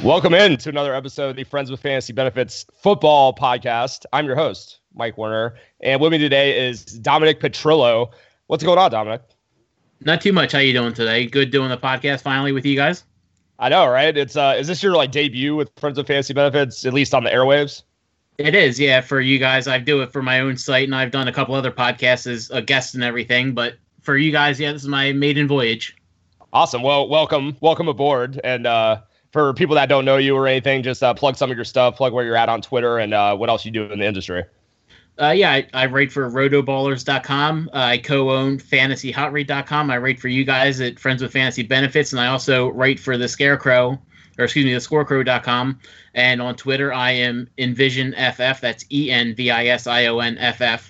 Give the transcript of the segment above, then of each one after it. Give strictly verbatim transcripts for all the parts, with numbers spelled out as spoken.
Welcome in to another episode of the Friends with Fantasy Benefits football podcast. I'm your host, Mike Werner, and with me today is Dominic Petrillo. What's going on, Dominic? Not too much. How you doing today? Good doing the podcast finally with you guys? I know, right? It's uh, is this your like debut with Friends with Fantasy Benefits, at least on the airwaves? It is, yeah. For you guys, I do it for my own site, and I've done a couple other podcasts as a guest and everything. But for you guys, yeah, this is my maiden voyage. Awesome. Well, welcome, welcome aboard, and uh. For people that don't know you or anything, just uh, plug some of your stuff, plug where you're at on Twitter, and uh, what else you do in the industry. Uh, yeah, I, I write for rotoballers dot com. Uh, I co-own fantasy hot rate dot com. I write for you guys at Friends with Fantasy Benefits, and I also write for the Scarecrow, or excuse me, the scorecrow dot com. And on Twitter, I am Envision F F. That's E N V I S I O N F F.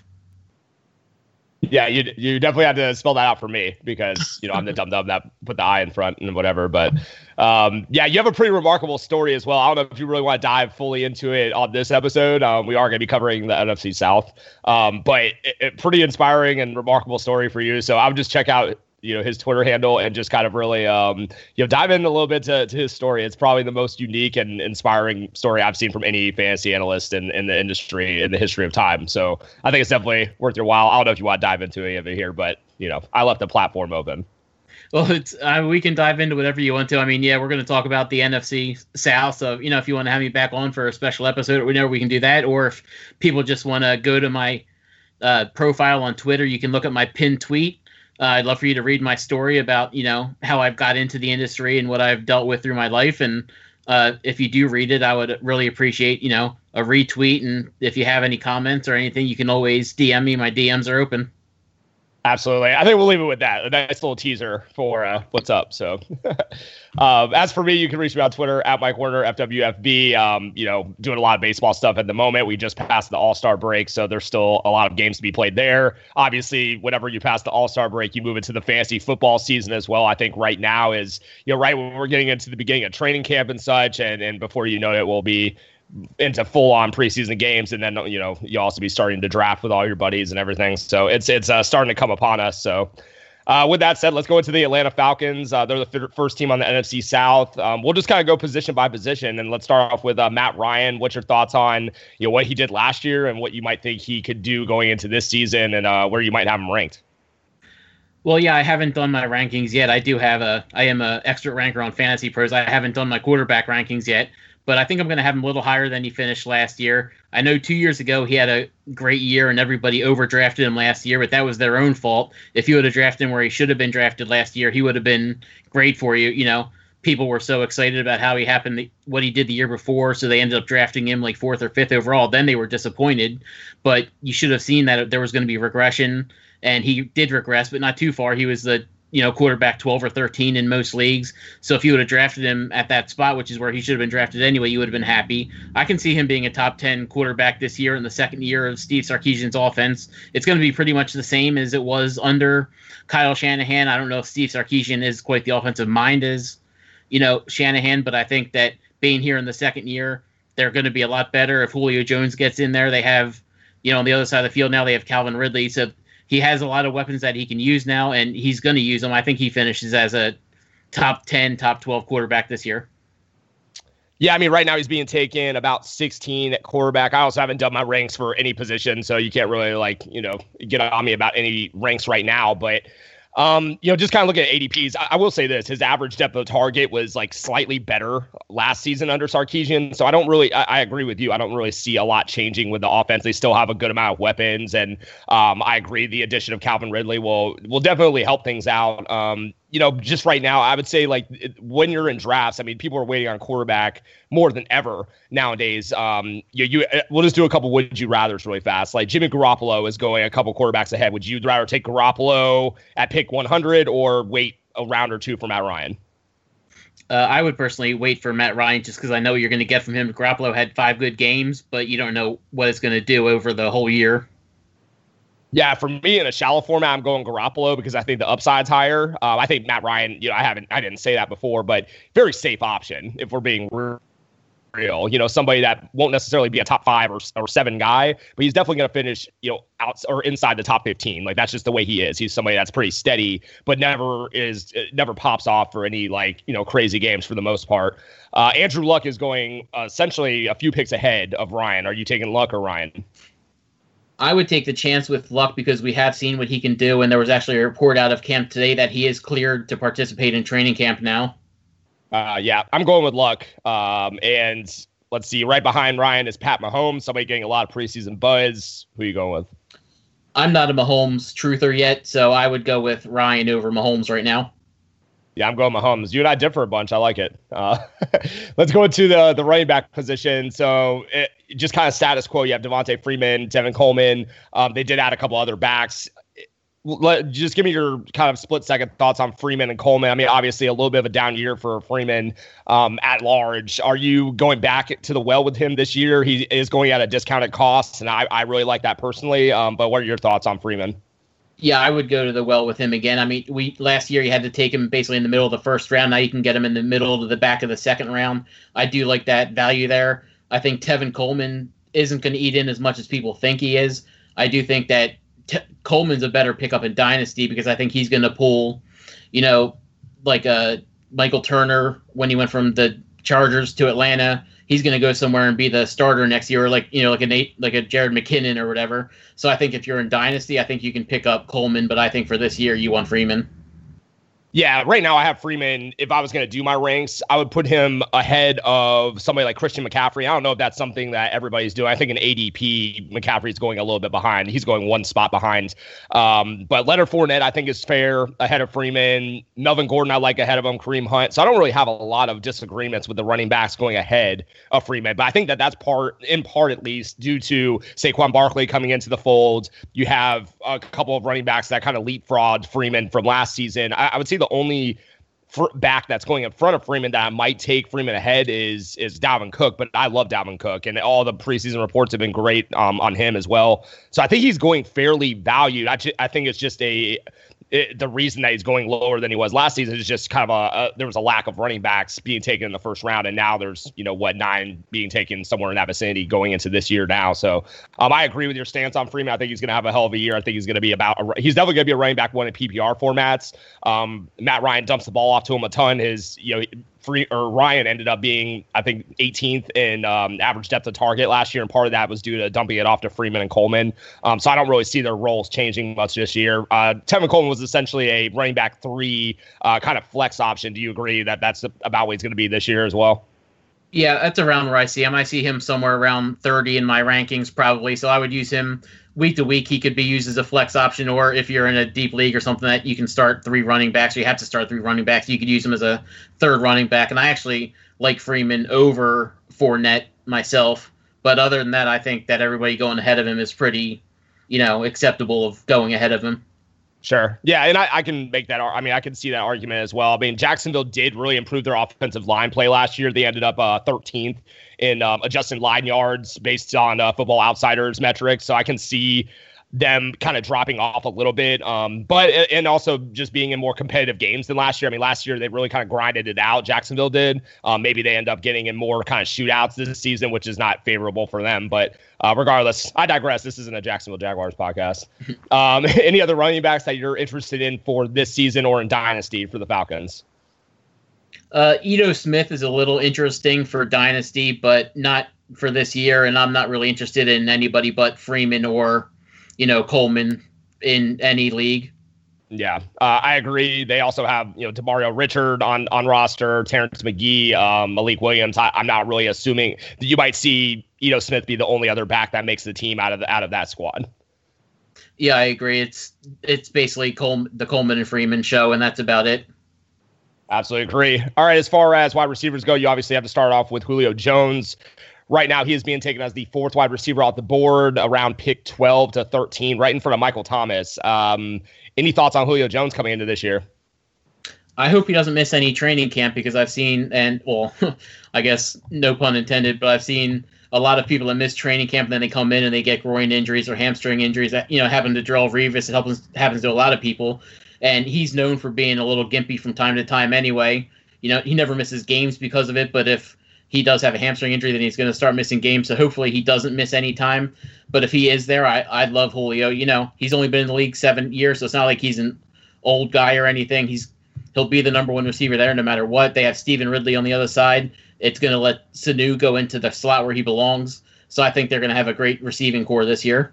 Yeah, you you definitely had to spell that out for me because, you know, I'm the dum-dum that put the I in front and whatever. But, um, yeah, you have a pretty remarkable story as well. I don't know if you really want to dive fully into it on this episode. Um, we are going to be covering the N F C South. Um, but it, it, pretty inspiring and remarkable story for you. So I would just check out, you know, his Twitter handle and just kind of really, um, you know, dive in a little bit to, to his story. It's probably the most unique and inspiring story I've seen from any fantasy analyst in, in the industry in the history of time. So I think it's definitely worth your while. I don't know if you want to dive into any of it here, but, you know, I left the platform open. Well, it's uh, we can dive into whatever you want to. I mean, yeah, we're going to talk about the N F C South. So, you know, if you want to have me back on for a special episode or whenever, we can do that. Or if people just want to go to my uh, profile on Twitter, you can look at my pinned tweet. Uh, I'd love for you to read my story about, you know, how I've got into the industry and what I've dealt with through my life. And uh, if you do read it, I would really appreciate, you know, a retweet. And if you have any comments or anything, you can always D M me. My D Ms are open. Absolutely. I think we'll leave it with that. A nice little teaser for uh, what's up. So um, as for me, you can reach me on Twitter at Mike Werner, F W F B. Um, you know, doing a lot of baseball stuff at the moment. We just passed the All-Star break, so there's still a lot of games to be played there. Obviously, whenever you pass the All-Star break, you move into the fantasy football season as well. I think right now is, you know, right when we're getting into the beginning of training camp and such, and, and before you know it, we'll be into full-on preseason games, and then, you know, you also be starting to draft with all your buddies and everything. So it's it's uh, starting to come upon us. So uh, with that said, let's go into the Atlanta Falcons. Uh, they're the f- first team on the N F C South. Um, we'll just kind of go position by position, and let's start off with uh, Matt Ryan. What's your thoughts on, you know, what he did last year and what you might think he could do going into this season, and uh, where you might have him ranked? Well, yeah, I haven't done my rankings yet. I do have a, I am a expert ranker on Fantasy Pros. I haven't done my quarterback rankings yet, but I think I'm going to have him a little higher than he finished last year. I know two years ago he had a great year and everybody overdrafted him last year, but that was their own fault. If you would have drafted him where he should have been drafted last year, he would have been great for you. You know, people were so excited about how he happened, what he did the year before, so they ended up drafting him like fourth or fifth overall. Then they were disappointed, but you should have seen that there was going to be regression, and he did regress, but not too far. He was the you know, quarterback twelve or thirteen in most leagues. So if you would have drafted him at that spot, which is where he should have been drafted anyway, you would have been happy. I can see him being a top ten quarterback this year in the second year of Steve Sarkisian's offense. It's going to be pretty much the same as it was under Kyle Shanahan. I don't know if Steve Sarkisian is quite the offensive mind as, you know, Shanahan, but I think that being here in the second year, they're going to be a lot better. If Julio Jones gets in there, they have, you know, on the other side of the field now, they have Calvin Ridley. So he has a lot of weapons that he can use now, and he's going to use them. I think he finishes as a top ten, top twelve quarterback this year. Yeah, I mean, right now he's being taken about sixteen at quarterback. I also haven't done my ranks for any position, so you can't really, like, you know, get on me about any ranks right now. But, um, you know, just kind of looking at A D Ps, I, I will say this. His average depth of target was, like, slightly better last season under Sarkisian. So I don't really, I, I agree with you. I don't really see a lot changing with the offense. They still have a good amount of weapons. And um, I agree the addition of Calvin Ridley will will definitely help things out. Um, you know, just right now, I would say, like, it, when you're in drafts, I mean, people are waiting on quarterback more than ever nowadays. Um, you, you, we'll just do a couple would you rathers really fast. Like, Jimmy Garoppolo is going a couple quarterbacks ahead. Would you rather take Garoppolo at pick one hundred or wait a round or two for Matt Ryan? Uh, I would personally wait for Matt Ryan just because I know what you're going to get from him. Garoppolo had five good games, but you don't know what it's going to do over the whole year. Yeah, for me in a shallow format, I'm going Garoppolo because I think the upside's higher. Um, I think Matt Ryan, you know, I haven't, I didn't say that before, but very safe option if we're being real. You know, somebody that won't necessarily be a top five or, or seven guy, but he's definitely going to finish, you know, out or inside the top fifteen. Like, that's just the way he is. He's somebody that's pretty steady, but never is, never pops off for any, like, you know, crazy games for the most part. Uh, Andrew Luck is going uh, essentially a few picks ahead of Ryan. Are you taking Luck or Ryan? I would take the chance with Luck because we have seen what he can do, and there was actually a report out of camp today that he is cleared to participate in training camp now. Uh, yeah, I'm going with Luck. Um, and let's see, right behind Ryan is Pat Mahomes, somebody getting a lot of preseason buzz. Who are you going with? I'm not a Mahomes truther yet, so I would go with Ryan over Mahomes right now. Yeah, I'm going Mahomes. You and I differ a bunch. I like it. Uh, let's go into the the running back position. So it, just kind of status quo. You have Devontae Freeman, Tevin Coleman. Um, they did add a couple other backs. Let, just give me your kind of split second thoughts on Freeman and Coleman. I mean, obviously a little bit of a down year for Freeman um, at large. Are you going back to the well with him this year? He is going at a discounted cost, and I, I really like that personally. Um, but what are your thoughts on Freeman? Yeah, I would go to the well with him again. I mean, we last year you had to take him basically in the middle of the first round. Now you can get him in the middle to the back of the second round. I do like that value there. I think Tevin Coleman isn't going to eat in as much as people think he is. I do think that T- Coleman's a better pickup in Dynasty because I think he's going to pull, you know, like a Michael Turner when he went from the Chargers to Atlanta. He's going to go somewhere and be the starter next year, or like, you know, like a Nate, like a Jared McKinnon or whatever. So I think if you're in Dynasty, I think you can pick up Coleman, but I think for this year you want Freeman. Yeah, right now I have Freeman. If I was going to do my ranks, I would put him ahead of somebody like Christian McCaffrey. I don't know if that's something that everybody's doing. I think in A D P, McCaffrey's going a little bit behind. He's going one spot behind. Um, but Leonard Fournette, I think, is fair ahead of Freeman. Melvin Gordon, I like ahead of him. Kareem Hunt. So I don't really have a lot of disagreements with the running backs going ahead of Freeman. But I think that that's part, in part at least, due to Saquon Barkley coming into the fold. You have a couple of running backs that kind of leapfrogged Freeman from last season. I, I would say the only fr- back that's going in front of Freeman that I might take Freeman ahead is is Dalvin Cook, but I love Dalvin Cook, and all the preseason reports have been great um, on him as well. So I think he's going fairly valued. I, ju- I think it's just a it, the reason that he's going lower than he was last season is just kind of a, a there was a lack of running backs being taken in the first round, and now there's, you know, what, nine being taken somewhere in that vicinity going into this year now. So um, I agree with your stance on Freeman. I think he's going to have a hell of a year. I think he's going to be about a, he's definitely going to be a running back one in P P R formats. Um, Matt Ryan dumps the ball off to him a ton. His, you know, Free or Ryan ended up being, I think, eighteenth in um, average depth of target last year, and part of that was due to dumping it off to Freeman and Coleman. Um, so I don't really see their roles changing much this year. Uh, Tevin Coleman was essentially a running back three uh, kind of flex option. Do you agree that that's about what he's going to be this year as well? Yeah, that's around where I see him. I see him somewhere around thirty in my rankings probably, so I would use him week to week. He could be used as a flex option, or if you're in a deep league or something that you can start three running backs, or you have to start three running backs, you could use him as a third running back. And I actually like Freeman over Fournette myself, but other than that, I think that everybody going ahead of him is pretty, you know, acceptable of going ahead of him. Sure. Yeah, and I, I can make that. I mean, I can see that argument as well. I mean, Jacksonville did really improve their offensive line play last year. They ended up uh, thirteenth in um, adjusted line yards based on uh, Football Outsiders metrics. So I can see them kind of dropping off a little bit. Um, but and also just being in more competitive games than last year. I mean, last year they really kind of grinded it out. Jacksonville did. Um, maybe they end up getting in more kind of shootouts this season, which is not favorable for them. But uh, regardless, I digress. This isn't a Jacksonville Jaguars podcast. Um, any other running backs that you're interested in for this season or in Dynasty for the Falcons? Uh, Ito Smith is a little interesting for Dynasty, but not for this year. And I'm not really interested in anybody but Freeman or, you know, Coleman in any league. Yeah, uh, I agree. They also have, you know, Demario Richard on, on roster, Terrence McGee, um, Malik Williams. I, I'm not really assuming that you might see Ito Smith be the only other back that makes the team out of the, out of that squad. Yeah, I agree. It's it's basically Cole, the Coleman and Freeman show, and that's about it. Absolutely agree. All right, as far as wide receivers go, you obviously have to start off with Julio Jones. Right now, he is being taken as the fourth wide receiver off the board, around pick twelve to thirteen, right in front of Michael Thomas. Um, any thoughts on Julio Jones coming into this year? I hope he doesn't miss any training camp, because I've seen, and well, I guess no pun intended, but I've seen a lot of people that miss training camp, and then they come in and they get groin injuries or hamstring injuries. That, you know, happened to Darrelle Revis. It happens happens to a lot of people, and he's known for being a little gimpy from time to time. Anyway, you know, he never misses games because of it. But if he does have a hamstring injury, then he's going to start missing games. So hopefully he doesn't miss any time. But if he is there, I, I'd love Julio. You know, he's only been in the league seven years, so it's not like he's an old guy or anything. He's He'll be the number one receiver there no matter what. They have Stephen Ridley on the other side. It's going to let Sanu go into the slot where he belongs. So I think they're going to have a great receiving core this year.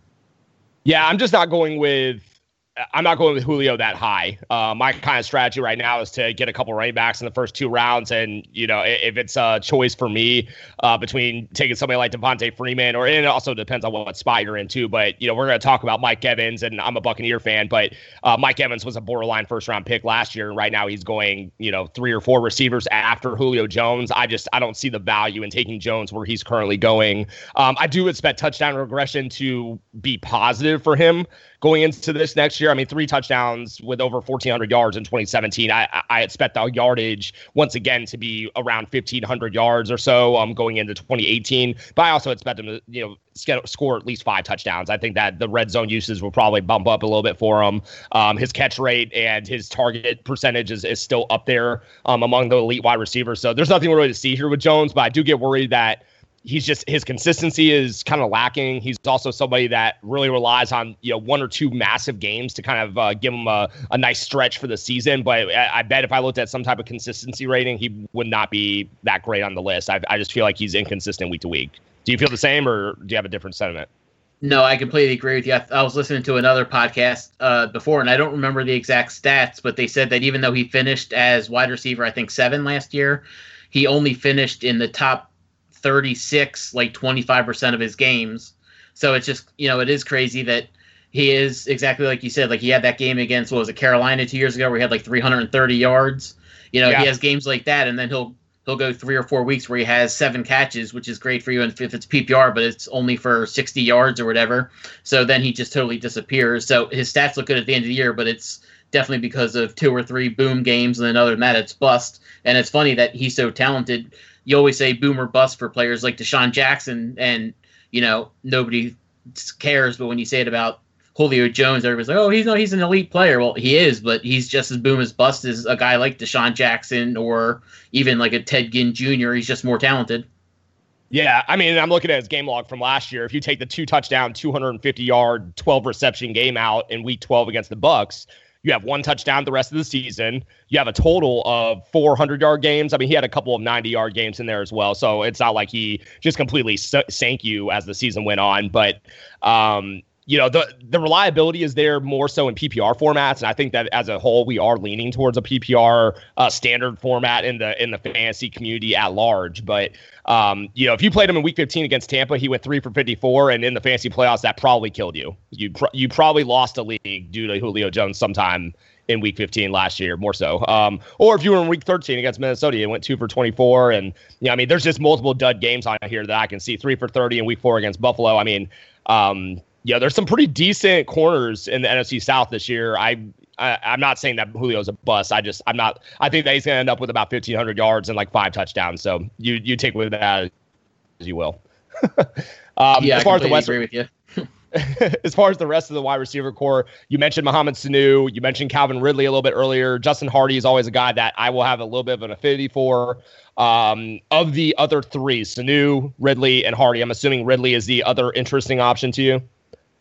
Yeah, I'm just not going with I'm not going with Julio that high. Uh, my kind of strategy right now is to get a couple running backs in the first two rounds. And, you know, if it's a choice for me uh, between taking somebody like Devontae Freeman, or and it also depends on what spot you're in too. But, you know, we're going to talk about Mike Evans, and I'm a Buccaneer fan, but uh, Mike Evans was a borderline first round pick last year. And right now he's going, you know, three or four receivers after Julio Jones. I just, I don't see the value in taking Jones where he's currently going. Um, I do expect touchdown regression to be positive for him going into this next year. I mean, three touchdowns with over fourteen hundred yards in twenty seventeen. I, I expect the yardage once again to be around fifteen hundred yards or so um, going into twenty eighteen. But I also expect him to, you know, score at least five touchdowns. I think that the red zone uses will probably bump up a little bit for him. Um, his catch rate and his target percentage is, is still up there um, among the elite wide receivers. So there's nothing really to see here with Jones, but I do get worried that he's just, his consistency is kind of lacking. He's also somebody that really relies on, you know, one or two massive games to kind of uh, give him a, a nice stretch for the season. But I, I bet if I looked at some type of consistency rating, he would not be that great on the list. I, I just feel like he's inconsistent week to week. Do you feel the same, or do you have a different sentiment? No, I completely agree with you. I, I was listening to another podcast uh, before, and I don't remember the exact stats, but they said that even though he finished as wide receiver, I think seven last year, he only finished in the top thirty-six, like twenty-five percent of his games. So it's just, you know, it is crazy that he is exactly like you said. Like he had that game against, what was it, Carolina two years ago, where he had like three hundred thirty yards. You know, yeah. He has games like that, and then he'll he'll go three or four weeks where he has seven catches, which is great for you if it's P P R, but it's only for sixty yards or whatever. So then he just totally disappears. So his stats look good at the end of the year, but it's definitely because of two or three boom games, and then other than that, it's bust. And it's funny that he's so talented. You always say boom or bust for players like Deshaun Jackson, and, you know, nobody cares. But when you say it about Julio Jones, everybody's like, oh, he's no, he's an elite player. Well, he is, but he's just as boom as bust as a guy like Deshaun Jackson or even like a Ted Ginn Junior He's just more talented. Yeah, I mean, I'm looking at his game log from last year. If you take the two touchdown, two hundred fifty yard, twelve reception game out in week twelve against the Bucs, you have one touchdown the rest of the season. You have a total of four hundred yard games. I mean, he had a couple of ninety yard games in there as well. So it's not like he just completely sank you as the season went on. But, um, you know, the the reliability is there more so in P P R formats. And I think that as a whole, we are leaning towards a P P R uh, standard format in the in the fantasy community at large. But, um, you know, if you played him in week fifteen against Tampa, he went three for fifty-four. And in the fantasy playoffs, that probably killed you. You, pr- you probably lost a league due to Julio Jones sometime in week fifteen last year, more so. Um, or if you were in week thirteen against Minnesota, you went two for twenty-four. And, you know, I mean, there's just multiple dud games on here that I can see. Three for thirty in week four against Buffalo. I mean, um, yeah, there's some pretty decent corners in the N F C South this year. I, I I'm not saying that Julio's a bust. I just I'm not. I think that he's going to end up with about fifteen hundred yards and like five touchdowns. So you you take with that as you will. um, yeah, as far I as the West, agree with you. As far as the rest of the wide receiver core, you mentioned Mohamed Sanu, you mentioned Calvin Ridley a little bit earlier. Justin Hardy is always a guy that I will have a little bit of an affinity for. Um, of the other three, Sanu, Ridley, and Hardy, I'm assuming Ridley is the other interesting option to you.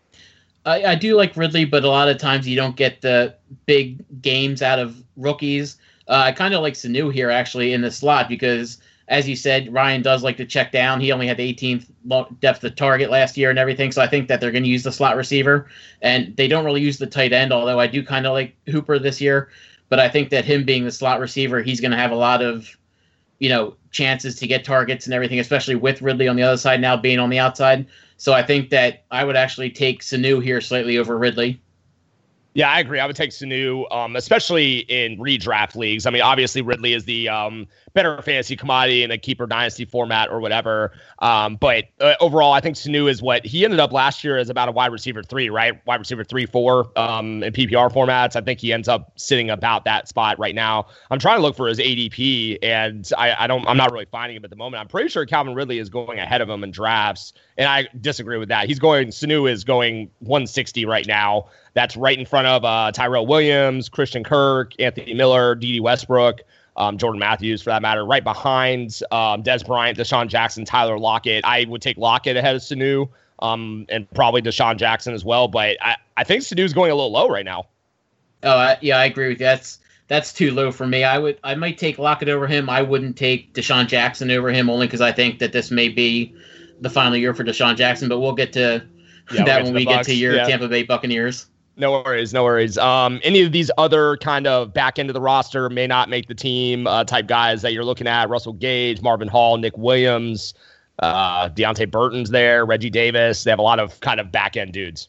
I, I do like Ridley, but a lot of times you don't get the big games out of rookies. Uh, I kind of like Sanu here, actually, in the slot because, as you said, Ryan does like to check down. He only had the eighteenth depth of target last year and everything, so I think that they're going to use the slot receiver. And they don't really use the tight end, although I do kind of like Hooper this year. But I think that him being the slot receiver, he's going to have a lot of, you know, chances to get targets and everything, especially with Ridley on the other side now being on the outside. So I think that I would actually take Sanu here slightly over Ridley. Yeah, I agree. I would take Sanu, um, especially in redraft leagues. I mean, obviously Ridley is the um, better fantasy commodity in a keeper dynasty format or whatever. Um, but uh, overall, I think Sanu is what he ended up last year as about a wide receiver three, right? Wide receiver three, four um, in P P R formats. I think he ends up sitting about that spot right now. I'm trying to look for his A D P, and I, I don't. I'm not really finding him at the moment. I'm pretty sure Calvin Ridley is going ahead of him in drafts, and I disagree with that. He's going. Sanu is going one sixty right now. That's right in front of uh, Tyrell Williams, Christian Kirk, Anthony Miller, Dede Westbrook. um, Jordan Matthews for that matter. Right behind um, Des Bryant, Deshaun Jackson, Tyler Lockett. I would take Lockett ahead of Sanu um, and probably Deshaun Jackson as well. But I, I think Sanu's going a little low right now. Oh, I, yeah, I agree with you. That's that's too low for me. I would I might take Lockett over him. I wouldn't take Deshaun Jackson over him only because I think that this may be the final year for Deshaun Jackson. But we'll get to yeah, that we'll when get we Bucks. get to your yeah. Tampa Bay Buccaneers. No worries, no worries. Um, any of these other kind of back end of the roster may not make the team uh, type guys that you're looking at: Russell Gage, Marvin Hall, Nick Williams, uh, Deontay Burton's there, Reggie Davis. They have a lot of kind of back end dudes.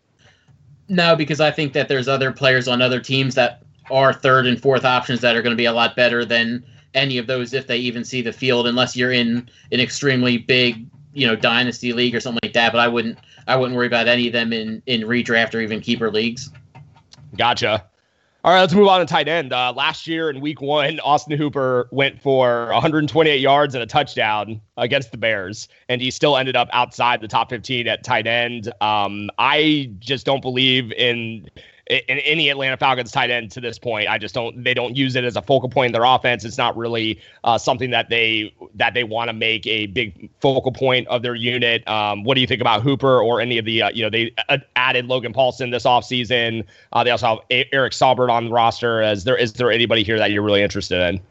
No, because I think that there's other players on other teams that are third and fourth options that are going to be a lot better than any of those if they even see the field, unless you're in an extremely big, you know, dynasty league or something like that. But I wouldn't, I wouldn't worry about any of them in, in redraft or even keeper leagues. Gotcha. All right, let's move on to tight end. Uh, last year in week one, Austin Hooper went for one hundred twenty-eight yards and a touchdown against the Bears, and he still ended up outside the top fifteen at tight end. Um, I just don't believe in in any Atlanta Falcons tight end to this point. I just don't, they don't use it as a focal point in their offense. It's not really uh, something that they, that they want to make a big focal point of their unit. Um, what do you think about Hooper or any of the, uh, you know, they uh, added Logan Paulson this offseason. Uh, they also have a- Eric Saubert on the roster. Is there, is there anybody here that you're really interested in?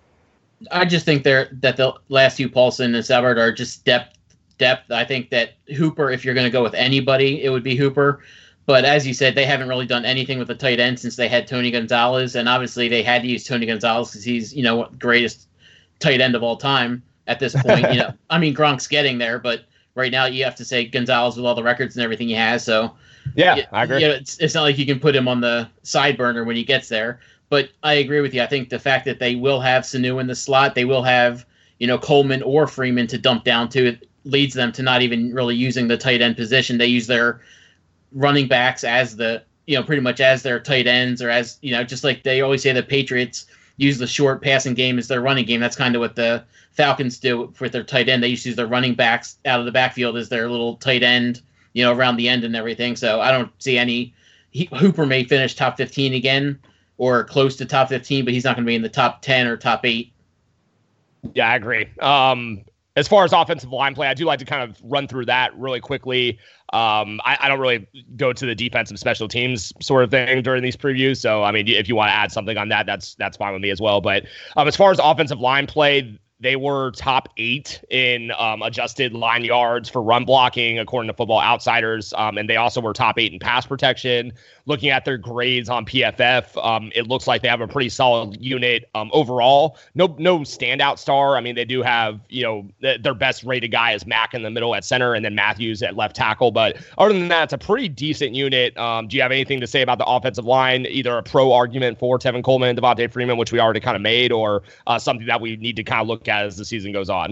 I just think they're, that the last two, Paulson and Saubert, are just depth, depth. I think that Hooper, if you're going to go with anybody, it would be Hooper. But as you said, they haven't really done anything with the tight end since they had Tony Gonzalez. And obviously they had to use Tony Gonzalez because he's, you know, greatest tight end of all time at this point. You know, I mean, Gronk's getting there, but right now you have to say Gonzalez with all the records and everything he has. So yeah, it, I agree. You know, it's, it's not like you can put him on the side burner when he gets there. But I agree with you. I think the fact that they will have Sanu in the slot, they will have, you know, Coleman or Freeman to dump down to, it leads them to not even really using the tight end position. They use their running backs as the, you know, pretty much as their tight ends, or as, you know, just like they always say the Patriots use the short passing game as their running game. That's kind of what the Falcons do with their tight end. They used to use their running backs out of the backfield as their little tight end, you know, around the end and everything. So I don't see any, he, Hooper may finish top fifteen again or close to top fifteen, but he's not going to be in the top ten or top eight. Yeah, I agree. Um, As far as offensive line play, I do like to kind of run through that really quickly. Um, I, I don't really go to the defensive special teams sort of thing during these previews. So, I mean, if you want to add something on that, that's that's fine with me as well. But um, as far as offensive line play, they were top eight in um, adjusted line yards for run blocking, according to Football Outsiders. Um, and they also were top eight in pass protection. Looking at their grades on P F F, um, it looks like they have a pretty solid unit um, overall. No no standout star. I mean, they do have, you know, th- their best rated guy is Mack in the middle at center and then Matthews at left tackle. But other than that, it's a pretty decent unit. Um, do you have anything to say about the offensive line, either a pro argument for Tevin Coleman and Devontae Freeman, which we already kind of made, or uh, something that we need to kind of look at as the season goes on?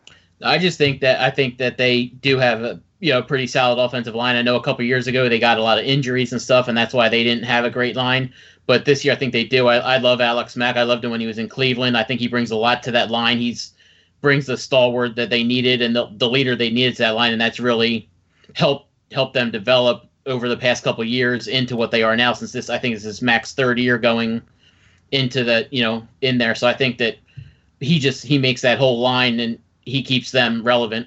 I just think that I think that they do have a, you know, pretty solid offensive line. I know a couple years ago they got a lot of injuries and stuff, and that's why they didn't have a great line. But this year I think they do. I, I love Alex Mack. I loved him when he was in Cleveland. I think he brings a lot to that line. He's brings the stalwart that they needed and the, the leader they needed to that line, and that's really helped helped them develop over the past couple of years into what they are now. Since this, I think this is Mack's third year going into the, you know, in there. So I think that he just he makes that whole line and he keeps them relevant.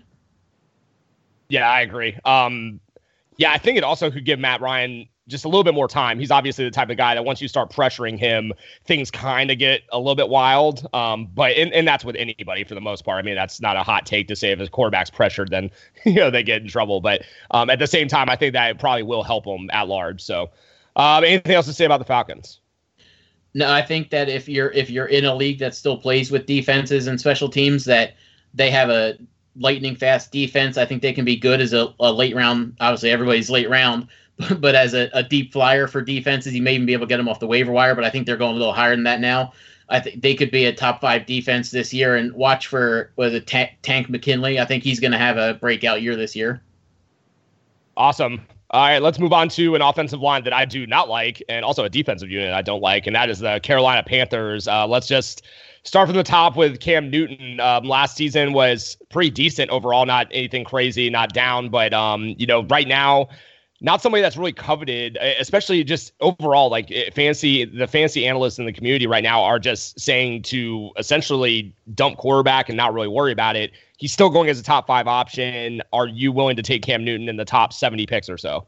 Yeah, I agree. Um, yeah, I think it also could give Matt Ryan just a little bit more time. He's obviously the type of guy that once you start pressuring him, things kind of get a little bit wild. Um, but and, and that's with anybody for the most part. I mean, that's not a hot take to say if his quarterback's pressured, then you know they get in trouble. But um, at the same time, I think that it probably will help him at large. So, um, anything else to say about the Falcons? No, I think that if you're if you're in a league that still plays with defenses and special teams, that they have a lightning fast defense. I think they can be good as a, a late round. Obviously, everybody's late round, but, but as a, a deep flyer for defenses, you may even be able to get them off the waiver wire. But I think they're going a little higher than that now. I think they could be a top five defense this year. And watch for was it Ta- Tank McKinley. I think he's going to have a breakout year this year. Awesome. All right, let's move on to an offensive line that I do not like, and also a defensive unit I don't like, and that is the Carolina Panthers. Uh, let's just start from the top with Cam Newton. Um, last season was pretty decent overall, not anything crazy, not down, but um, you know, right now not somebody that's really coveted, especially just overall, like fancy, the fancy analysts in the community right now are just saying to essentially dump quarterback and not really worry about it. He's still going as a top five option. Are you willing to take Cam Newton in the top seventy picks or so?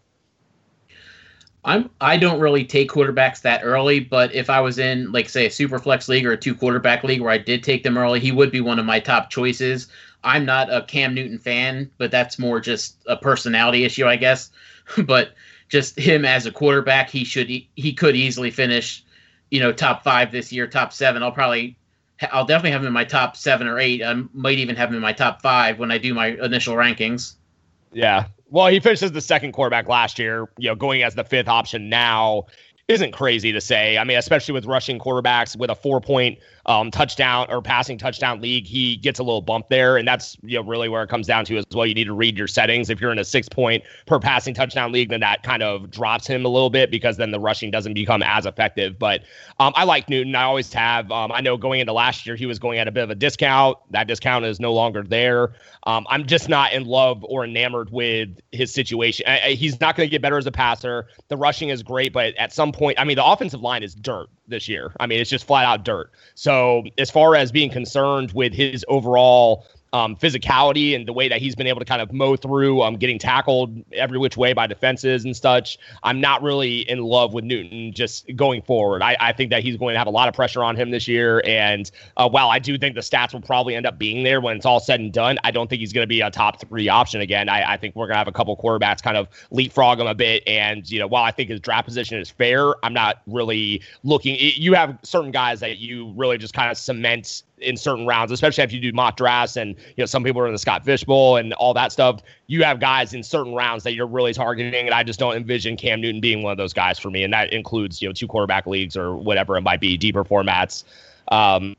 I'm I don't really take quarterbacks that early, but if I was in, like, say, a super flex league or a two quarterback league where I did take them early, he would be one of my top choices. I'm not a Cam Newton fan, but that's more just a personality issue, I guess. But just him as a quarterback, he should he could easily finish, you know, top five this year, top seven. I'll probably I'll definitely have him in my top seven or eight. I might even have him in my top five when I do my initial rankings. Yeah. Well, he finished as the second quarterback last year, you know, going as the fifth option now isn't crazy to say. I mean, especially with rushing quarterbacks with a four point um, touchdown or passing touchdown league, he gets a little bump there. And that's, you know, really where it comes down to as well. You need to read your settings. If you're in a six point per passing touchdown league, then that kind of drops him a little bit because then the rushing doesn't become as effective. But um, I like Newton. I always have. Um, I know going into last year, he was going at a bit of a discount. That discount is no longer there. Um, I'm just not in love or enamored with his situation. I, I, he's not going to get better as a passer. The rushing is great, but at some point, I mean, the offensive line is dirt this year. I mean, it's just flat out dirt. So as far as being concerned with his overall um, physicality and the way that he's been able to kind of mow through um, getting tackled every which way by defenses and such, I'm not really in love with Newton just going forward. I, I think that he's going to have a lot of pressure on him this year. And uh, while I do think the stats will probably end up being there when it's all said and done, I don't think he's going to be a top three option again. I, I think we're going to have a couple quarterbacks kind of leapfrog him a bit. And, you know, while I think his draft position is fair, I'm not really looking. You have certain guys that you really just kind of cement in certain rounds, especially if you do mock drafts and, you know, some people are in the Scott Fish Bowl and all that stuff. You have guys in certain rounds that you're really targeting. And I just don't envision Cam Newton being one of those guys for me. And that includes, you know, two quarterback leagues or whatever it might be, deeper formats. Um,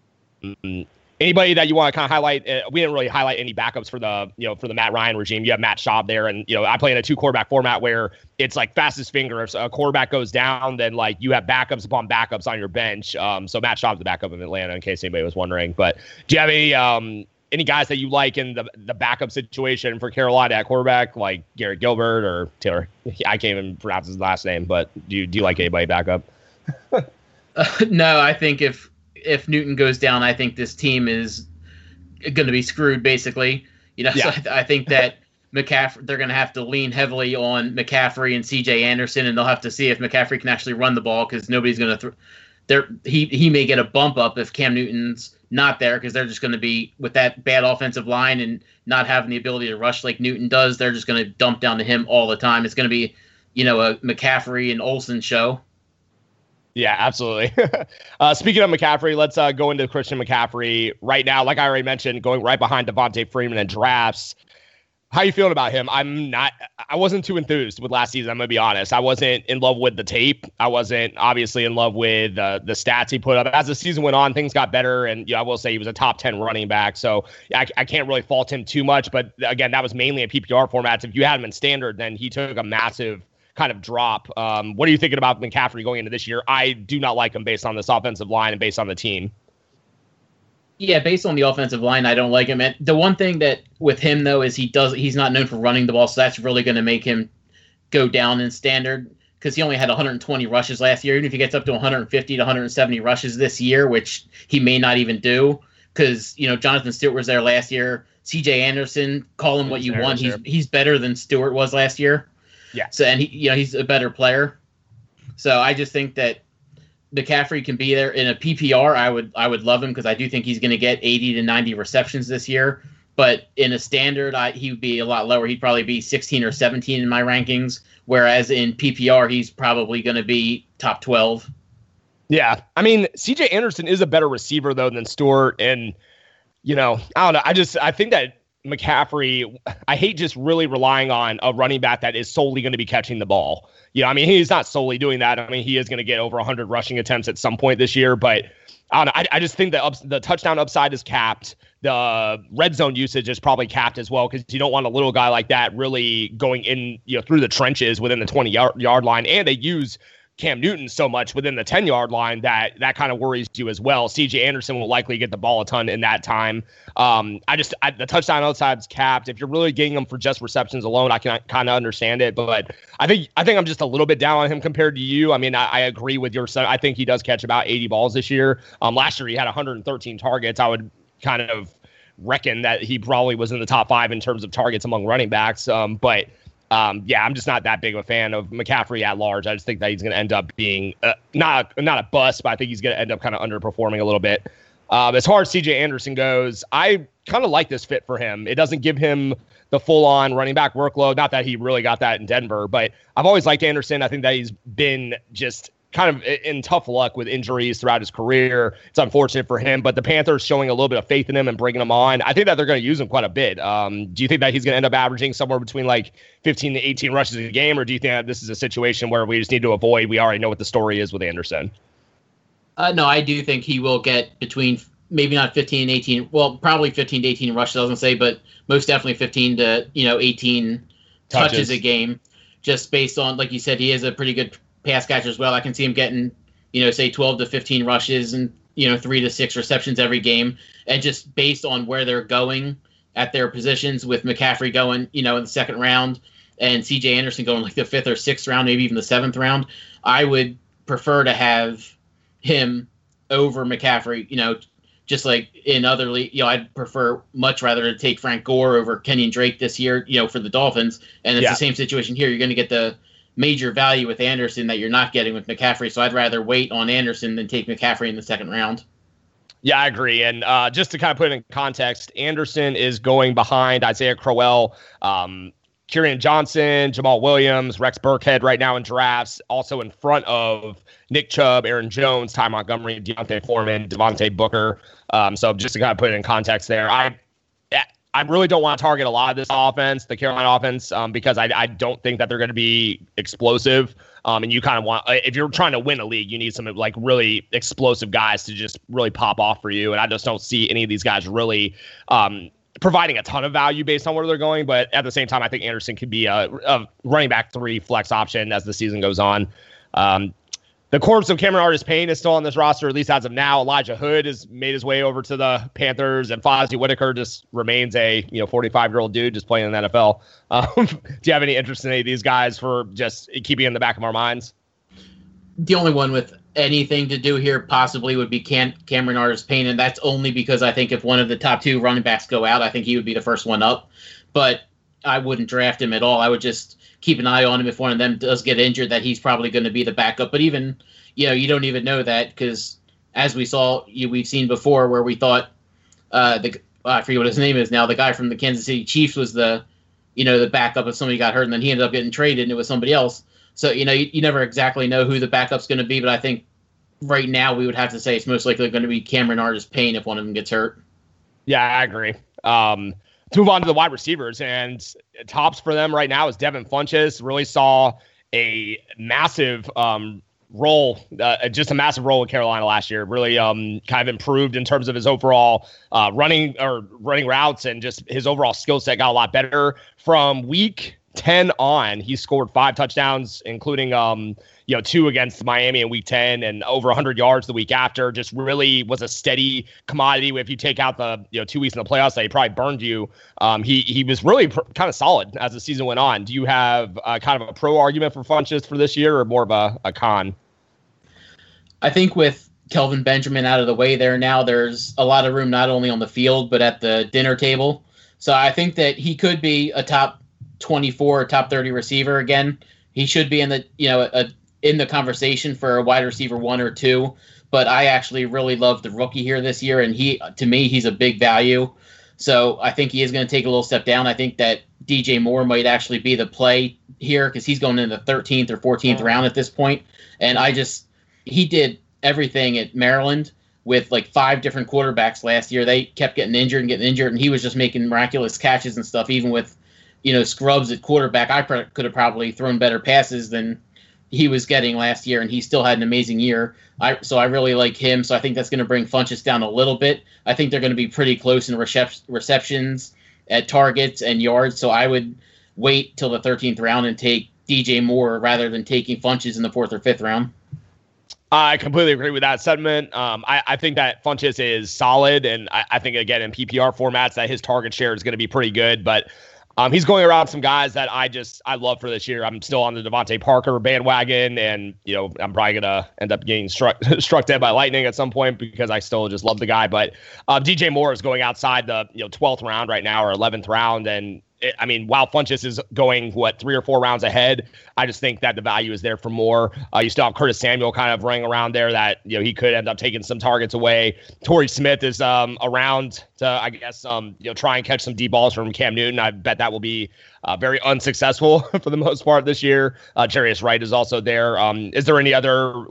Anybody that you want to kind of highlight? Uh, we didn't really highlight any backups for the, you know, for the Matt Ryan regime. You have Matt Schaub there, and you know I play in a two quarterback format where it's like fastest finger. If a quarterback goes down, then like you have backups upon backups on your bench. Um, so Matt Schaub's the backup in Atlanta, in case anybody was wondering. But do you have any um any guys that you like in the the backup situation for Carolina at quarterback, like Garrett Gilbert or Taylor? I can't even pronounce his last name, but do you do you like anybody backup? uh, no, I think if. If Newton goes down, I think this team is going to be screwed, basically. You know, yeah. So I, th- I think that McCaffrey, they're going to have to lean heavily on McCaffrey and C J Anderson, and they'll have to see if McCaffrey can actually run the ball because nobody's going to. Th- there, he he may get a bump up if Cam Newton's not there because they're just going to be with that bad offensive line and not having the ability to rush like Newton does. They're just going to dump down to him all the time. It's going to be, you know, a McCaffrey and Olsen show. Yeah, absolutely. uh, speaking of McCaffrey, let's uh, go into Christian McCaffrey right now. Like I already mentioned, going right behind Devontae Freeman in drafts. How you feeling about him? I'm not. I wasn't too enthused with last season. I'm gonna be honest. I wasn't in love with the tape. I wasn't obviously in love with uh, the stats he put up. As the season went on, things got better, and you know, I will say he was a top ten running back. So I, I can't really fault him too much. But again, that was mainly in P P R formats. If you had him in standard, then he took a massive kind of drop. Um, what are you thinking about McCaffrey going into this year? I do not like him based on this offensive line and based on the team. Yeah, based on the offensive line, I don't like him. And the one thing that with him though is he does he's not known for running the ball, so that's really going to make him go down in standard because he only had one hundred twenty rushes last year. Even if he gets up to one hundred fifty to one hundred seventy rushes this year, which he may not even do, because you know Jonathan Stewart was there last year. C J Anderson, call him what you want. He's he's better than Stewart was last year. Yeah. So and he, you know, he's a better player. So I just think that McCaffrey can be there in a P P R. I would I would love him because I do think he's going to get eighty to ninety receptions this year. But in a standard, I, he would be a lot lower. He'd probably be sixteen or seventeen in my rankings. Whereas in P P R, he's probably going to be top twelve. Yeah, I mean, C J Anderson is a better receiver though than Stewart, and you know, I don't know. I just I think that McCaffrey, I hate just really relying on a running back that is solely going to be catching the ball. You know, I mean, he's not solely doing that. I mean, he is going to get over one hundred rushing attempts at some point this year, but I don't know. I, I just think that ups, the touchdown upside is capped. The red zone usage is probably capped as well because you don't want a little guy like that really going in, you know, through the trenches within the twenty yard, yard line. And they use Cam Newton so much within the ten-yard line that that kind of worries you as well. C J Anderson will likely get the ball a ton in that time. Um, I just I, the touchdown outside's capped. If you're really getting them for just receptions alone, I can kind of understand it. But I think I think I'm just a little bit down on him compared to you. I mean, I, I agree with your son. I think he does catch about eighty balls this year. Um, last year he had one hundred thirteen targets. I would kind of reckon that he probably was in the top five in terms of targets among running backs. Um, but Um, yeah, I'm just not that big of a fan of McCaffrey at large. I just think that he's going to end up being uh, not a, not a bust, but I think he's going to end up kind of underperforming a little bit. Um, as far as C J Anderson goes, I kind of like this fit for him. It doesn't give him the full-on running back workload. Not that he really got that in Denver, but I've always liked Anderson. I think that he's been just kind of in tough luck with injuries throughout his career. It's unfortunate for him, but the Panthers showing a little bit of faith in him and bringing him on. I think that they're going to use him quite a bit. Um, do you think that he's going to end up averaging somewhere between like fifteen to eighteen rushes a game, or do you think that this is a situation where we just need to avoid? We already know what the story is with Anderson. Uh, no, I do think he will get between maybe not fifteen and eighteen. Well, probably fifteen to eighteen rushes, I was going to say, but most definitely fifteen to, you know, eighteen touches. touches a game, just based on, like you said, he is a pretty good pass catcher as well. I can see him getting, you know, say twelve to fifteen rushes and, you know, three to six receptions every game. And just based on where they're going at their positions, with McCaffrey going, you know, in the second round and C J Anderson going like the fifth or sixth round, maybe even the seventh round, I would prefer to have him over McCaffrey, you know, just like in other league, you know, I'd prefer much rather to take Frank Gore over Kenyon Drake this year, you know, for the Dolphins. And it's yeah. the same situation here. You're going to get the major value with Anderson that you're not getting with McCaffrey. So I'd rather wait on Anderson than take McCaffrey in the second round. Yeah, I agree. And uh, just to kind of put it in context, Anderson is going behind Isaiah Crowell, um, Kieran Johnson, Jamal Williams, Rex Burkhead right now in drafts, also in front of Nick Chubb, Aaron Jones, Ty Montgomery, Deontay Foreman, Devontae Booker. Um, so just to kind of put it in context there, I I really don't want to target a lot of this offense, the Carolina offense, um, because I, I don't think that they're going to be explosive. Um, and you kind of want, if you're trying to win a league, you need some like really explosive guys to just really pop off for you. And I just don't see any of these guys really um, providing a ton of value based on where they're going. But at the same time, I think Anderson could be a, a running back three flex option as the season goes on. Um, The corpse of Cameron Artis-Payne is still on this roster, at least as of now. Elijah Hood has made his way over to the Panthers, and Fozzie Whitaker just remains a you know forty-five-year-old dude just playing in the N F L. Um, do you have any interest in any of these guys for just keeping in the back of our minds? The only one with anything to do here possibly would be Cam- Cameron Artis-Payne, and that's only because I think if one of the top two running backs go out, I think he would be the first one up. But I wouldn't draft him at all. I would just keep an eye on him if one of them does get injured, that he's probably going to be the backup. But even, you know, you don't even know that because as we saw, you, we've seen before where we thought uh, the I forget what his name is now, the guy from the Kansas City Chiefs was the, you know, the backup if somebody got hurt, and then he ended up getting traded and it was somebody else. So, you know, you, you never exactly know who the backup's going to be, but I think right now we would have to say it's most likely going to be Cameron Artis-Payne if one of them gets hurt. Yeah, I agree. Um, Let's move on to the wide receivers, and tops for them right now is Devin Funchess. Really saw a massive um, role, uh, just a massive role in Carolina last year. Really um, kind of improved in terms of his overall uh, running or running routes, and just his overall skill set got a lot better from week ten on. He scored five touchdowns, including um, you know two against Miami in week ten, and over one hundred yards the week after. Just really was a steady commodity. If you take out the you know two weeks in the playoffs that he probably burned you, um, he he was really pr- kind of solid as the season went on. Do you have uh, kind of a pro argument for Funchess for this year, or more of a, a con? I think with Kelvin Benjamin out of the way there now, there's a lot of room not only on the field but at the dinner table. So I think that he could be a top twenty-four, top thirty receiver again. He should be in the you know a, in the conversation for a wide receiver one or two. But I actually really love the rookie here this year, and he to me he's a big value. So I think he is going to take a little step down. I think that D J Moore might actually be the play here because he's going in the thirteenth or fourteenth oh. round at this point. And I just he did everything at Maryland with like five different quarterbacks last year. They kept getting injured and getting injured, and he was just making miraculous catches and stuff, even with you know, scrubs at quarterback. I pr- could have probably thrown better passes than he was getting last year, and he still had an amazing year. I So I really like him, so I think that's going to bring Funchess down a little bit. I think they're going to be pretty close in recep- receptions, at targets, and yards, so I would wait till the thirteenth round and take D J Moore rather than taking Funchess in the fourth or fifth round. I completely agree with that sentiment. Um, I, I think that Funchess is solid, and I, I think, again, in P P R formats that his target share is going to be pretty good, but um, he's going around some guys that I just I love for this year. I'm still on the Devontae Parker bandwagon, and you know I'm probably going to end up getting struck struck dead by lightning at some point because I still just love the guy. But uh, D J Moore is going outside the you know twelfth round right now or eleventh round, and I mean, while Funchess is going, what, three or four rounds ahead, I just think that the value is there for more. Uh, you still have Curtis Samuel kind of running around there that, you know, he could end up taking some targets away. Torrey Smith is um, around to, I guess, um, you know, try and catch some deep balls from Cam Newton. I bet that will be uh, very unsuccessful for the most part this year. Uh, Jarius Wright is also there. Um, is there any other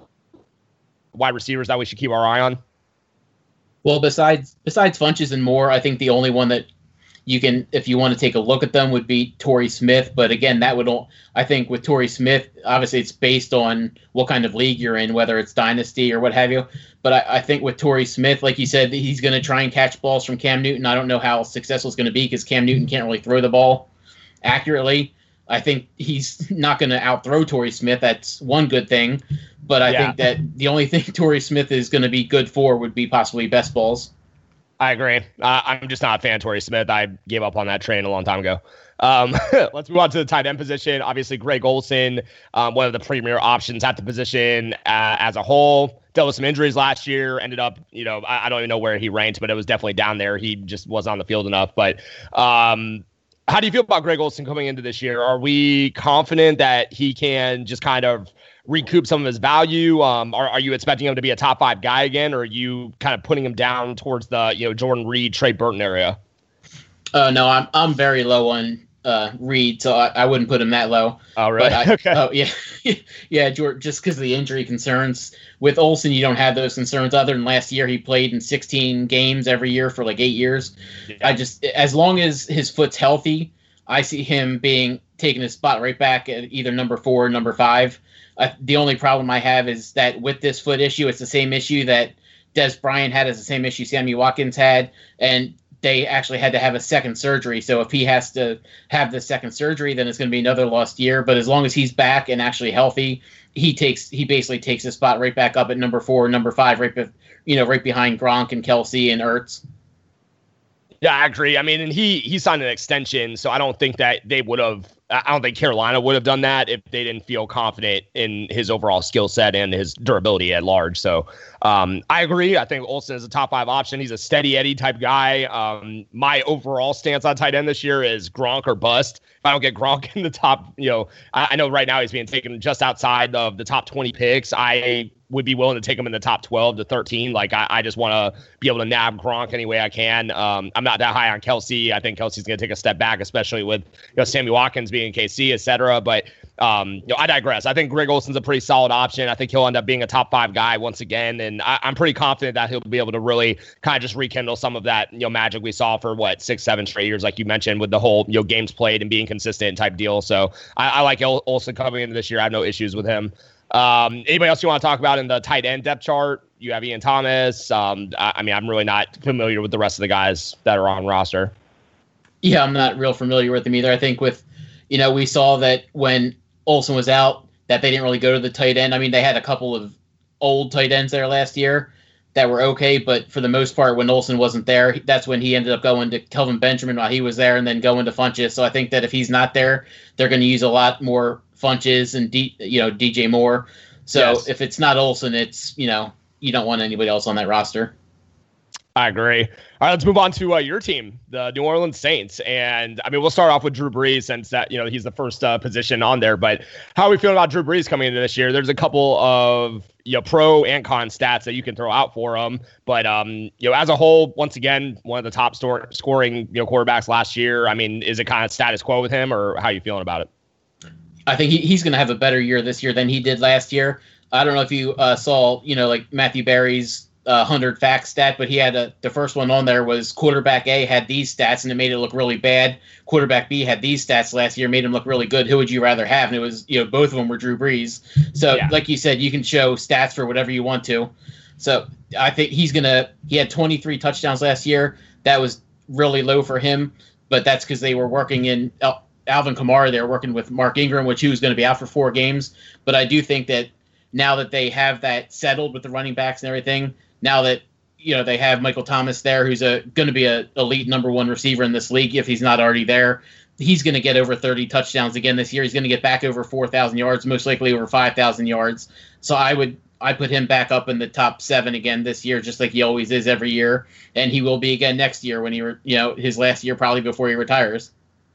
wide receivers that we should keep our eye on? Well, besides besides Funchess and Moore, I think the only one that you can, if you want to take a look at them, would be Torrey Smith. But again, that would, I think with Torrey Smith, obviously it's based on what kind of league you're in, whether it's Dynasty or what have you. But I, I think with Torrey Smith, like you said, he's going to try and catch balls from Cam Newton. I don't know how successful it's going to be because Cam Newton can't really throw the ball accurately. I think he's not going to outthrow Torrey Smith. That's one good thing. But I yeah. think that the only thing Torrey Smith is going to be good for would be possibly best balls. I agree. Uh, I'm just not a fan of Torrey Smith. I gave up on that train a long time ago. Um, let's move on to the tight end position. Obviously, Greg Olsen, um, one of the premier options at the position uh, as a whole. Dealt with some injuries last year. Ended up, you know, I, I don't even know where he ranked, but it was definitely down there. He just wasn't on the field enough. But um, how do you feel about Greg Olsen coming into this year? Are we confident that he can just kind of recoup some of his value? Um, are, are you expecting him to be a top five guy again, or are you kind of putting him down towards the, you know, Jordan Reed, Trey Burton area? Uh, no, I'm I'm very low on uh, Reed, so I, I wouldn't put him that low. Oh, really? I, okay. Oh, yeah. yeah, George, just because of the injury concerns. With Olsen, you don't have those concerns. Other than last year, he played in sixteen games every year for like eight years. Yeah. I just, as long as his foot's healthy, I see him being taking his spot right back at either number four or number five. Uh, the only problem I have is that with this foot issue, it's the same issue that Des Bryant had, is the same issue Sammy Watkins had, and they actually had to have a second surgery. So if he has to have the second surgery, then it's going to be another lost year. But as long as he's back and actually healthy, he takes he basically takes his spot right back up at number four, number five, right be, you know, right behind Gronk and Kelsey and Ertz. Yeah, I agree. I mean, and he he signed an extension, so I don't think that they would have. I don't think Carolina would have done that if they didn't feel confident in his overall skill set and his durability at large. So um, I agree. I think Olsen is a top five option. He's a steady Eddie type guy. Um, my overall stance on tight end this year is Gronk or bust. If I don't get Gronk in the top, you know, I, I know right now he's being taken just outside of the top twenty picks. I would be willing to take him in the top twelve to thirteen. Like, I, I just want to be able to nab Gronk any way I can. Um, I'm not that high on Kelsey. I think Kelsey's going to take a step back, especially with, you know, Sammy Watkins being in K C, et cetera. But, um, you know, I digress. I think Greg Olsen's a pretty solid option. I think he'll end up being a top five guy once again. And I, I'm pretty confident that he'll be able to really kind of just rekindle some of that, you know, magic we saw for, what, six, seven straight years, like you mentioned, with the whole, you know, games played and being consistent type deal. So I, I like Olsen coming into this year. I have no issues with him. Um, anybody else you want to talk about in the tight end depth chart? You have Ian Thomas. Um, I, I mean, I'm really not familiar with the rest of the guys that are on roster. Yeah, I'm not real familiar with them either. I think with, you know, we saw that when Olsen was out, that they didn't really go to the tight end. I mean, they had a couple of old tight ends there last year that were okay, but for the most part, when Olsen wasn't there, that's when he ended up going to Kelvin Benjamin while he was there, and then going to Funchess. So I think that if he's not there, they're going to use a lot more Funchess and D, you know, D J Moore. So yes. If it's not Olsen, it's, you know, you don't want anybody else on that roster. I agree. All right, let's move on to uh, your team, the New Orleans Saints. And I mean, we'll start off with Drew Brees, since that, you know, he's the first uh, position on there. But how are we feeling about Drew Brees coming into this year? There's a couple of, you know, pro and con stats that you can throw out for him. But, um, you know, as a whole, once again, one of the top store, scoring, you know, quarterbacks last year. I mean, is it kind of status quo with him, or how are you feeling about it? I think he, he's going to have a better year this year than he did last year. I don't know if you uh, saw, you know, like Matthew Berry's uh, one hundred fact stat, but he had a, the first one on there was quarterback A had these stats and it made it look really bad. Quarterback B had these stats last year, made him look really good. Who would you rather have? And it was, you know, both of them were Drew Brees. So yeah. Like you said, you can show stats for whatever you want to. So I think he's going to, he had twenty-three touchdowns last year. That was really low for him, but that's because they were working in Alvin Kamara there working with Mark Ingram, which he was going to be out for four games. But I do think that now that they have that settled with the running backs and everything, now that you know they have Michael Thomas there, who's a going to be a elite number one receiver in this league if he's not already there. He's going to get over thirty touchdowns again this year. He's going to get back over four thousand yards, most likely over five thousand yards. So I would I put him back up in the top seven again this year, just like he always is every year, and he will be again next year when he re- you know his last year probably before he retires.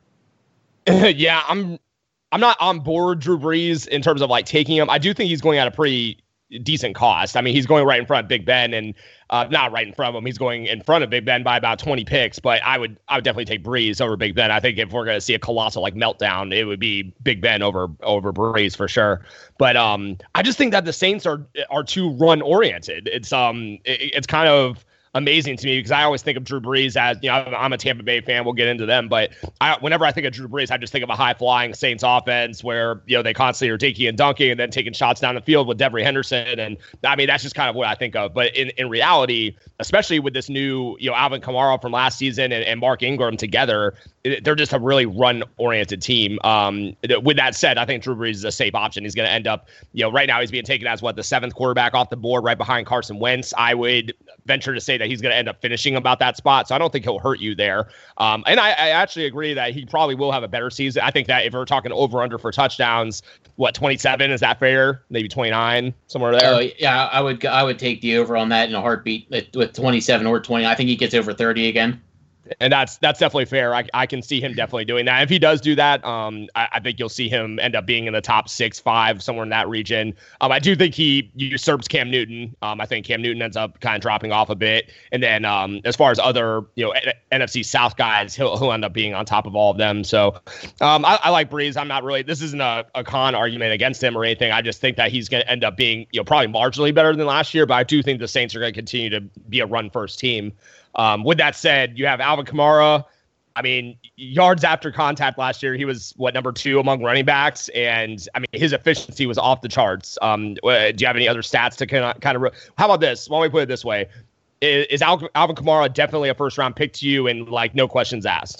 Yeah, I'm I'm not on board Drew Brees in terms of like taking him. I do think he's going at a pretty decent cost. I mean, he's going right in front of Big Ben, and uh, not right in front of him. He's going in front of Big Ben by about twenty picks. But I would I would definitely take Brees over Big Ben. I think if we're going to see a colossal like meltdown, it would be Big Ben over over Brees for sure. But um, I just think that the Saints are are too run oriented. It's um it, it's kind of amazing to me because I always think of Drew Brees as, you know, I'm a Tampa Bay fan. We'll get into them. But I, whenever I think of Drew Brees, I just think of a high-flying Saints offense where, you know, they constantly are taking and dunking and then taking shots down the field with Devery Henderson. And, I mean, that's just kind of what I think of. But in, in reality, especially with this new, you know, Alvin Kamara from last season and, and Mark Ingram together, it, they're just a really run-oriented team. Um, with that said, I think Drew Brees is a safe option. He's going to end up, you know, right now he's being taken as, what, the seventh quarterback off the board right behind Carson Wentz. I would venture to say that he's going to end up finishing about that spot. So I don't think he'll hurt you there. Um, and I, I actually agree that he probably will have a better season. I think that if we're talking over under for touchdowns, what, twenty-seven, is that fair? Maybe twenty-nine, somewhere there. Oh yeah, I would I would take the over on that in a heartbeat with twenty-seven or twenty. I think he gets over thirty again. And that's that's definitely fair. I, I can see him definitely doing that. If he does do that, um, I, I think you'll see him end up being in the top six, five, somewhere in that region. Um, I do think he usurps Cam Newton. Um, I think Cam Newton ends up kind of dropping off a bit. And then um, as far as other, you know, N F C South guys, he'll, he'll end up being on top of all of them. So um, I, I like Brees. I'm not really, this isn't a, a con argument against him or anything. I just think that he's going to end up being, you know, probably marginally better than last year. But I do think the Saints are going to continue to be a run first team. Um, with that said, you have Alvin Kamara. I mean, yards after contact last year, he was, what, number two among running backs? And, I mean, his efficiency was off the charts. Um, do you have any other stats to kind of, kind of – how about this? Why don't we put it this way? Is, is Al- Alvin Kamara definitely a first-round pick to you and, like, no questions asked?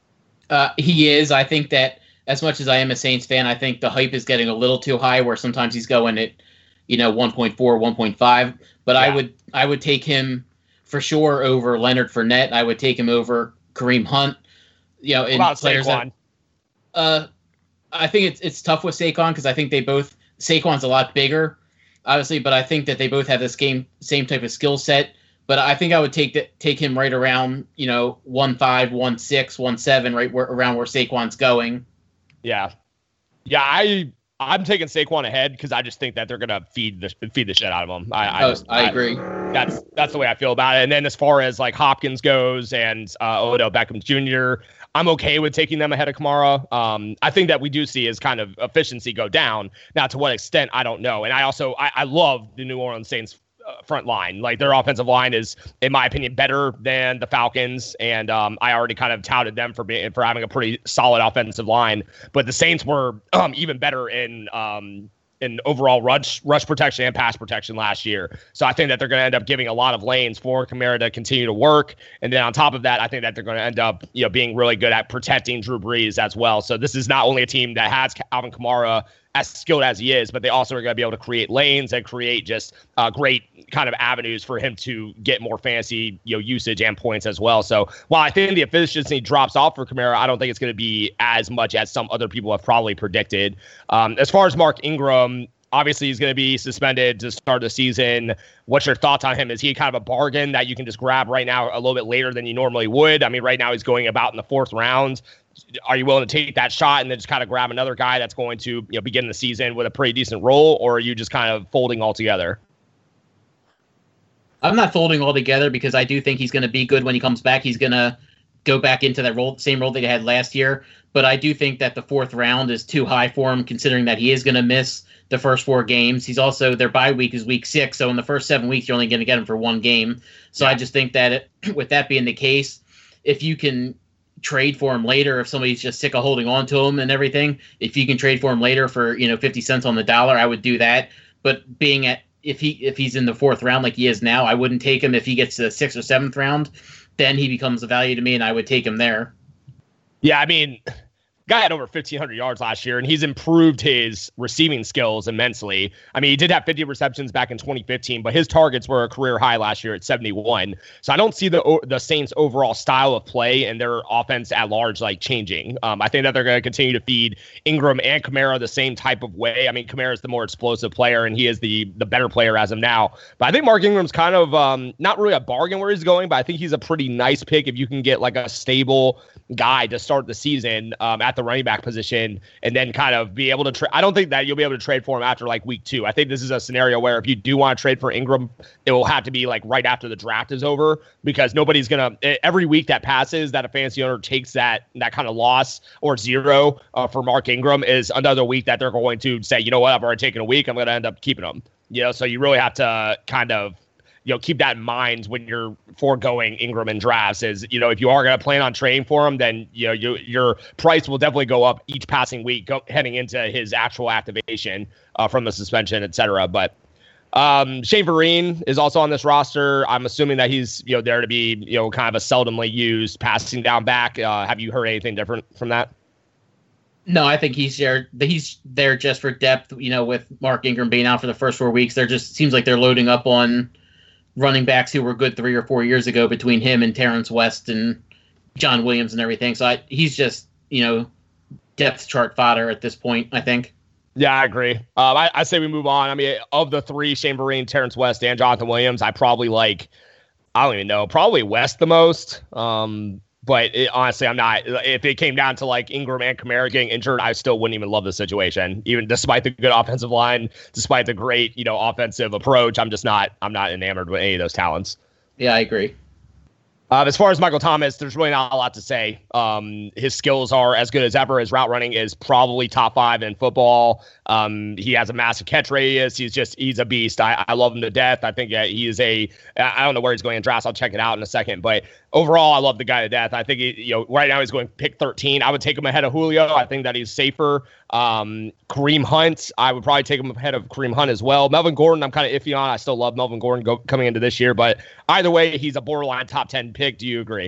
Uh, he is. I think that as much as I am a Saints fan, I think the hype is getting a little too high where sometimes he's going at, you know, one point four, one point five. But yeah. I would I would take him – for sure over Leonard Fournette. I would take him over Kareem Hunt. You know, in what about players Saquon? That, uh, I think it's it's tough with Saquon because I think they both Saquon's a lot bigger, obviously, but I think that they both have this game same type of skill set. But I think I would take the, take him right around, you know, one five, one six, one seven, right where, around where Saquon's going. Yeah, yeah, I. I'm taking Saquon ahead because I just think that they're gonna feed the feed the shit out of him. I I, oh, just, I I agree. That's that's the way I feel about it. And then as far as like Hopkins goes and uh, Odell Beckham Junior, I'm okay with taking them ahead of Kamara. Um, I think that we do see his kind of efficiency go down. Now, to what extent, I don't know. And I also I, I love the New Orleans Saints Uh, front line. Like their offensive line is, in my opinion, better than the Falcons, and um, I already kind of touted them for being for having a pretty solid offensive line. But the Saints were um, even better in um, in overall rush rush protection and pass protection last year. So I think that they're going to end up giving a lot of lanes for Kamara to continue to work. And then on top of that, I think that they're going to end up, you know, being really good at protecting Drew Brees as well. So this is not only a team that has Alvin Kamara as skilled as he is, but they also are going to be able to create lanes and create just uh, great kind of avenues for him to get more fantasy, you know, usage and points as well. So while I think the efficiency drops off for Kamara, I don't think it's going to be as much as some other people have probably predicted. Um, as far as Mark Ingram, obviously he's going to be suspended to start the season. What's your thoughts on him? Is he kind of a bargain that you can just grab right now a little bit later than you normally would? I mean, right now he's going about in the fourth round. Are you willing to take that shot and then just kind of grab another guy that's going to, you know, begin the season with a pretty decent role, or are you just kind of folding altogether? I'm not folding altogether because I do think he's going to be good when he comes back. He's going to go back into that role, same role that he had last year. But I do think that the fourth round is too high for him, considering that he is going to miss the first four games. He's also, their bye week is week six. So in the first seven weeks, you're only going to get him for one game. So yeah. I just think that it, with that being the case, if you can trade for him later, if somebody's just sick of holding on to him and everything, if you can trade for him later for, you know, fifty cents on the dollar, I would do that. But being at, if he, if he's in the fourth round, like he is now, I wouldn't take him. If he gets to the sixth or seventh round, then he becomes a value to me and I would take him there. Yeah. I mean, guy had over fifteen hundred yards last year, and he's improved his receiving skills immensely. I mean, he did have fifty receptions back in twenty fifteen, but his targets were a career high last year at seventy-one. So I don't see the the Saints' overall style of play and their offense at large like changing. Um, I think that they're going to continue to feed Ingram and Kamara the same type of way. I mean, Kamara is the more explosive player, and he is the the better player as of now. But I think Mark Ingram's kind of um, not really a bargain where he's going, but I think he's a pretty nice pick if you can get like a stable guy to start the season um, at the running back position and then kind of be able to trade. I don't think that you'll be able to trade for him after like week two. I think this is a scenario where if you do want to trade for Ingram, it will have to be like right after the draft is over, because nobody's going to, every week that passes that a fantasy owner takes that, that kind of loss or zero uh, for Mark Ingram is another week that they're going to say, you know what, I've already taken a week. I'm going to end up keeping him. You know, so you really have to kind of, you know, keep that in mind when you're foregoing Ingram in drafts is, you know, if you are going to plan on trading for him, then, you know, you, your price will definitely go up each passing week go, heading into his actual activation uh, from the suspension, et cetera. But um, Shane Vereen is also on this roster. I'm assuming that he's, you know, there to be, you know, kind of a seldomly used passing down back. Uh, have you heard anything different from that? No, I think he's there. He's there just for depth, you know, with Mark Ingram being out for the first four weeks. They're just seems like they're loading up on running backs who were good three or four years ago between him and Terrence West and John Williams and everything. So I, he's just, you know, depth chart fodder at this point, I think. Yeah, I agree. Um, I, I say we move on. I mean, of the three, Shane Vereen, Terrence West, and Jonathan Williams, I probably like, I don't even know, probably West the most. Um, but it, honestly, I'm not. If it came down to like Ingram and Kamara getting injured, I still wouldn't even love the situation, even despite the good offensive line, despite the great, you know, offensive approach. I'm just not. I'm not enamored with any of those talents. Yeah, I agree. Uh, as far as Michael Thomas, there's really not a lot to say. Um, his skills are as good as ever. His route running is probably top five in football. Um, he has a massive catch radius. He's just, he's a beast. I, I love him to death. I think uh, he is a, I don't know where he's going in drafts. I'll check it out in a second. But overall, I love the guy to death. I think, he, you know, right now he's going pick thirteen. I would take him ahead of Julio. I think that he's safer. Um, Kareem Hunt, I would probably take him ahead of Kareem Hunt as well. Melvin Gordon, I'm kind of iffy on. I still love Melvin Gordon go, coming into this year. But either way, he's a borderline top ten pick. Do you agree?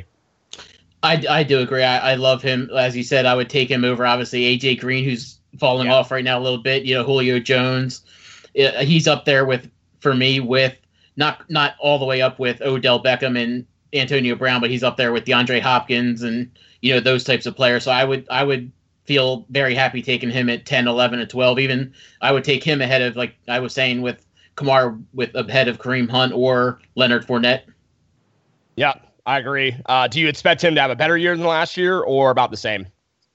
I, I do agree. I, I love him. As you said, I would take him over, obviously, A J Green, who's falling yeah. off right now a little bit. You know, Julio Jones. He's up there with, for me, with not not all the way up with Odell Beckham and Antonio Brown, but he's up there with DeAndre Hopkins and, you know, those types of players. So I would I would feel very happy taking him at ten, eleven, and twelve. Even I would take him ahead of, like I was saying, with Kamar, with ahead of Kareem Hunt or Leonard Fournette. Yeah, I agree. Uh, do you expect him to have a better year than last year or about the same?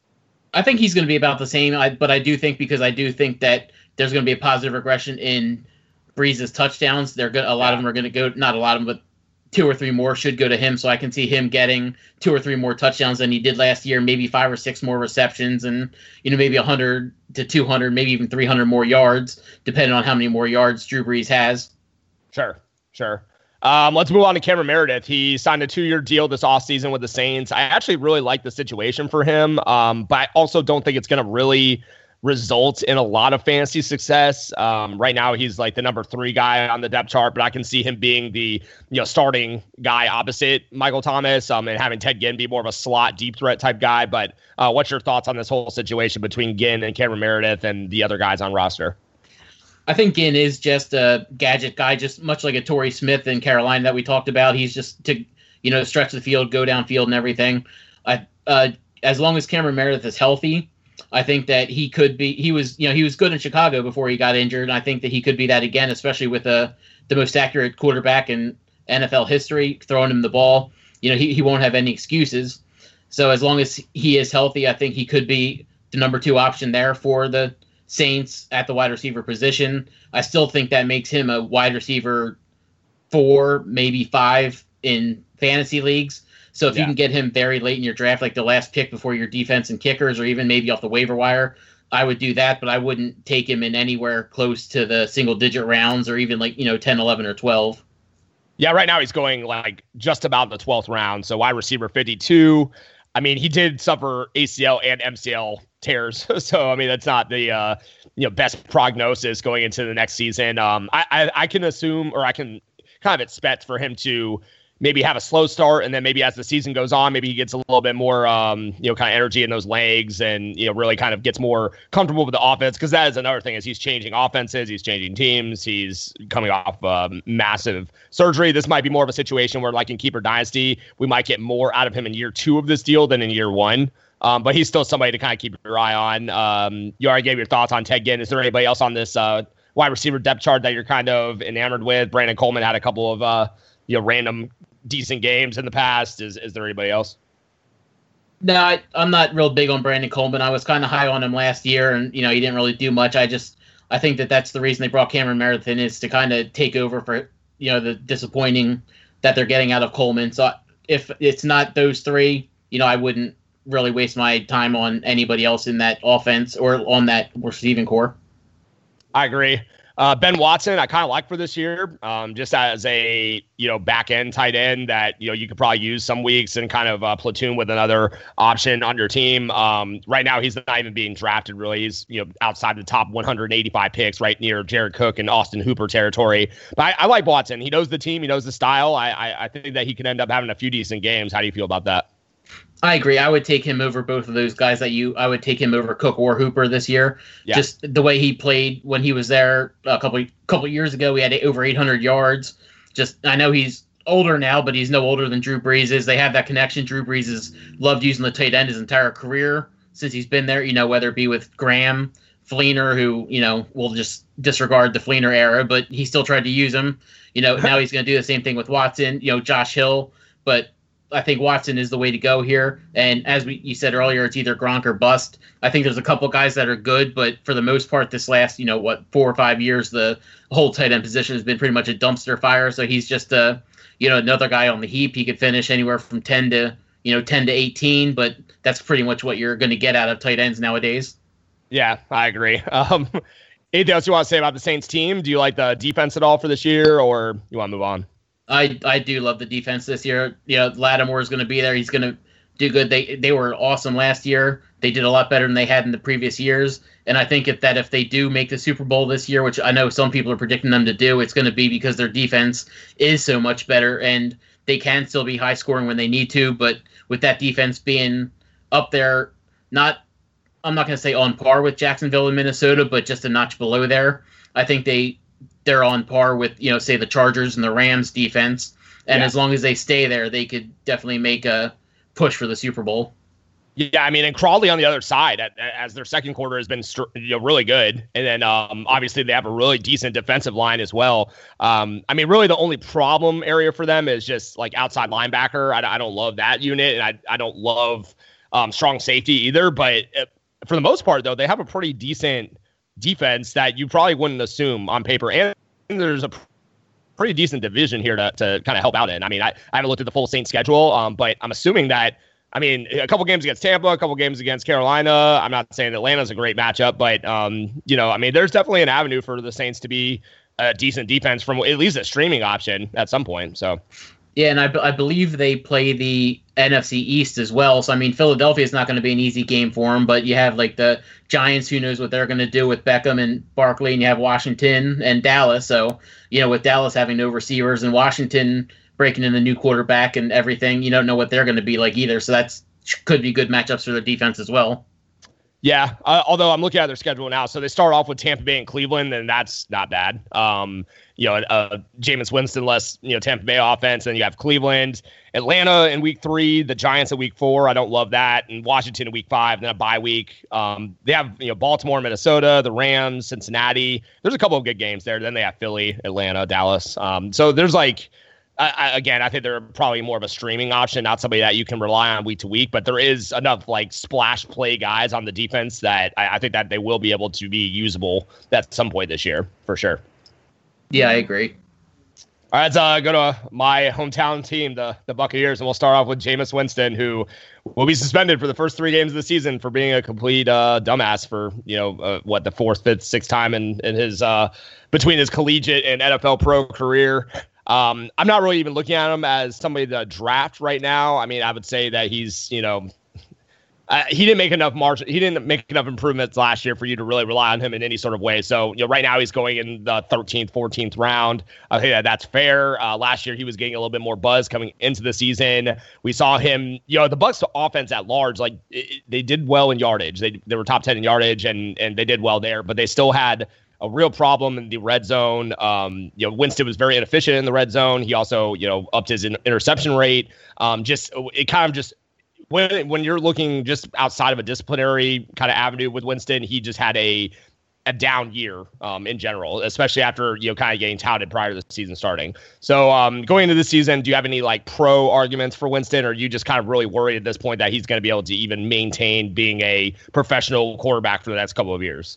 I think he's going to be about the same, I, but I do think, because I do think that there's going to be a positive regression in Breeze's touchdowns. They're good. A lot yeah. of them are going to go, not a lot of them, but two or three more should go to him. So I can see him getting two or three more touchdowns than he did last year, maybe five or six more receptions, and, you know, maybe one hundred to two hundred, maybe even three hundred more yards, depending on how many more yards Drew Brees has. Sure, sure. Um, let's move on to Cameron Meredith. He signed a two-year deal this offseason with the Saints. I actually really like the situation for him, um, but I also don't think it's going to really result in a lot of fantasy success. Um, right now, he's like the number three guy on the depth chart, but I can see him being the, you know, starting guy opposite Michael Thomas, um, and having Ted Ginn be more of a slot deep threat type guy. But uh, what's your thoughts on this whole situation between Ginn and Cameron Meredith and the other guys on roster? I think Ginn is just a gadget guy, just much like a Torrey Smith in Carolina that we talked about. He's just to, you know, stretch the field, go downfield and everything. I, uh, as long as Cameron Meredith is healthy, I think that he could be, he was, you know, he was good in Chicago before he got injured. And I think that he could be that again, especially with the, the most accurate quarterback in N F L history, throwing him the ball. You know, he, he won't have any excuses. So as long as he is healthy, I think he could be the number two option there for the Saints at the wide receiver position. I still think that makes him a wide receiver four, maybe five in fantasy leagues. So if yeah. you can get him very late in your draft, like the last pick before your defense and kickers, or even maybe off the waiver wire, I would do that, but I wouldn't take him in anywhere close to the single digit rounds or even like, you know, ten, eleven, or twelve. Yeah, right now he's going like just about the twelfth round. So wide receiver fifty-two. I mean, he did suffer A C L and M C L tears. So, I mean, that's not the, uh, you know, best prognosis going into the next season. Um, I, I, I can assume, or I can kind of expect for him to maybe have a slow start, and then maybe as the season goes on, maybe he gets a little bit more, um, you know, kind of energy in those legs, and you know, really kind of gets more comfortable with the offense. Because that is another thing: is he's changing offenses, he's changing teams, he's coming off um, massive surgery. This might be more of a situation where, like in Keeper Dynasty, we might get more out of him in year two of this deal than in year one. Um, but he's still somebody to kind of keep your eye on. Um, you already gave your thoughts on Ted Ginn. Is there anybody else on this uh, wide receiver depth chart that you're kind of enamored with? Brandon Coleman had a couple of uh, you know random decent games in the past. Is is there anybody else? No, I, I'm not real big on Brandon Coleman. I was kind of high on him last year, and you know he didn't really do much. I just I think that that's the reason they brought Cameron Meredith in, is to kind of take over for you know the disappointing that they're getting out of Coleman. So if it's not those three, you know I wouldn't really waste my time on anybody else in that offense or on that receiving core. I agree. Uh, Ben Watson, I kind of like for this year, um, just as a, you know, back end tight end that, you know, you could probably use some weeks and kind of uh, platoon with another option on your team. Um, right now, he's not even being drafted, really. He's, you know, outside the top one hundred eighty-five picks, right near Jared Cook and Austin Hooper territory. But I, I like Watson. He knows the team. He knows the style. I, I, I think that he can end up having a few decent games. How do you feel about that? I agree. I would take him over both of those guys that you. I would take him over Cook or Hooper this year. Yeah. Just the way he played when he was there a couple couple years ago. He had over eight hundred yards. Just I know he's older now, but he's no older than Drew Brees is. They have that connection. Drew Brees has loved using the tight end his entire career since he's been there. You know, whether it be with Graham, Fleener, who you know will just disregard the Fleener era, but he still tried to use him. You know, now he's going to do the same thing with Watson. You know, Josh Hill, but I think Watson is the way to go here. And as we, you said earlier, it's either Gronk or bust. I think there's a couple guys that are good, but for the most part, this last, you know, what, four or five years, the whole tight end position has been pretty much a dumpster fire. So he's just a, you know, another guy on the heap. He could finish anywhere from ten to, you know, ten to eighteen, but that's pretty much what you're going to get out of tight ends nowadays. Yeah, I agree. Um, anything else you want to say about the Saints team? Do you like the defense at all for this year, or you want to move on? I, I do love the defense this year. You know, Lattimore is going to be there. He's going to do good. They they were awesome last year. They did a lot better than they had in the previous years. And I think if that if they do make the Super Bowl this year, which I know some people are predicting them to do, it's going to be because their defense is so much better, and they can still be high scoring when they need to. But with that defense being up there, not I'm not going to say on par with Jacksonville and Minnesota, but just a notch below there, I think they. They're on par with, you know, say the Chargers and the Rams defense. And yeah. As long as they stay there, they could definitely make a push for the Super Bowl. Yeah, I mean, and Crawley on the other side, as their second quarter has been you know, really good. And then um, obviously they have a really decent defensive line as well. Um, I mean, really the only problem area for them is just like outside linebacker. I, I don't love that unit, and I, I don't love um, strong safety either. But for the most part, though, they have a pretty decent defense that you probably wouldn't assume on paper, and there's a pretty decent division here to, to kind of help out in. I mean, I, I haven't looked at the full Saints schedule, um, but I'm assuming that, I mean, a couple games against Tampa, a couple games against Carolina. I'm not saying Atlanta's a great matchup, but, um, you know, I mean, there's definitely an avenue for the Saints to be a decent defense from at least a streaming option at some point. So, yeah, and I, b- I believe they play the N F C East as well. So, I mean, Philadelphia is not going to be an easy game for them, but you have, like, the Giants, who knows what they're going to do with Beckham and Barkley, and you have Washington and Dallas. So, you know, with Dallas having no receivers and Washington breaking in the new quarterback and everything, you don't know what they're going to be like either. So that's could be good matchups for their defense as well. Yeah, uh, although I'm looking at their schedule now. So they start off with Tampa Bay and Cleveland, and that's not bad. Um, you know, uh, Jameis Winston-less, you know, Tampa Bay offense, and you have Cleveland, Atlanta in week three, the Giants in week four. I don't love that. And Washington in week five, then a bye week. Um, they have, you know, Baltimore, Minnesota, the Rams, Cincinnati. There's a couple of good games there. Then they have Philly, Atlanta, Dallas. Um, so there's like, I, again, I think they're probably more of a streaming option, not somebody that you can rely on week to week, but there is enough like splash play guys on the defense that I, I think that they will be able to be usable at some point this year for sure. Yeah, I agree. All right, let's uh, go to my hometown team, the, the Buccaneers, and we'll start off with Jameis Winston, who will be suspended for the first three games of the season for being a complete uh, dumbass for, you know, uh, what, the fourth, fifth, sixth time in, in his uh, between his collegiate and N F L pro career. Um, I'm not really even looking at him as somebody to draft right now. I mean, I would say that he's, you know, Uh, he didn't make enough margin. He didn't make enough improvements last year for you to really rely on him in any sort of way. So, you know, right now he's going in the thirteenth, fourteenth round. I think that that's fair. Uh, last year he was getting a little bit more buzz coming into the season. We saw him, you know, the Bucs offense at large, like it, they did well in yardage. They they were top ten in yardage and and they did well there, but they still had a real problem in the red zone. Um, you know, Winston was very inefficient in the red zone. He also, you know, upped his in- interception rate. Um, just it kind of just. When when you're looking just outside of a disciplinary kind of avenue with Winston, he just had a a down year um, in general, especially after, you know, kind of getting touted prior to the season starting. So um, going into this season, do you have any like pro arguments for Winston, or are you just kind of really worried at this point that he's going to be able to even maintain being a professional quarterback for the next couple of years?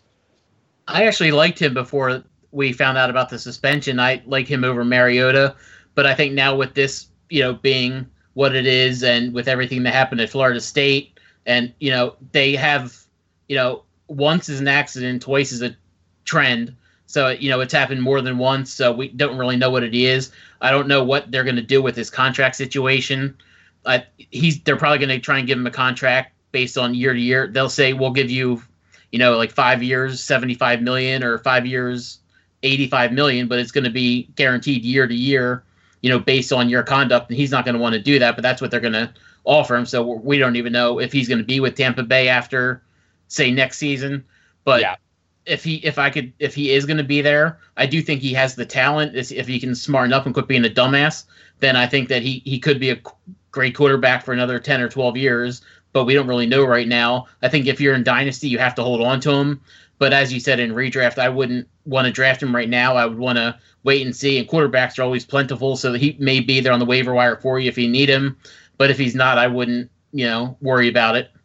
I actually liked him before we found out about the suspension. I like him over Mariota, but I think now with this, you know, being what it is, and with everything that happened at Florida State, and, you know, they have, you know, once is an accident, twice is a trend. So, you know, it's happened more than once. So we don't really know what it is. I don't know what they're going to do with his contract situation. Uh, he's they're probably going to try and give him a contract based on year to year. They'll say, we'll give you, you know, like five years, seventy-five million, or five years, eighty-five million, but it's going to be guaranteed year to year, you know, based on your conduct. And he's not going to want to do that, but that's what they're going to offer him. So we don't even know if he's going to be with Tampa Bay after, say, next season. But yeah. if he, if I could, if he is going to be there, I do think he has the talent. If he can smarten up and quit being a dumbass, then I think that he, he could be a great quarterback for another ten or twelve years, but we don't really know right now. I think if you're in Dynasty, you have to hold on to him. But as you said, in redraft, I wouldn't want to draft him right now. I would want to wait and see. And quarterbacks are always plentiful, so he may be there on the waiver wire for you if you need him. But if he's not, I wouldn't, you know, worry about it.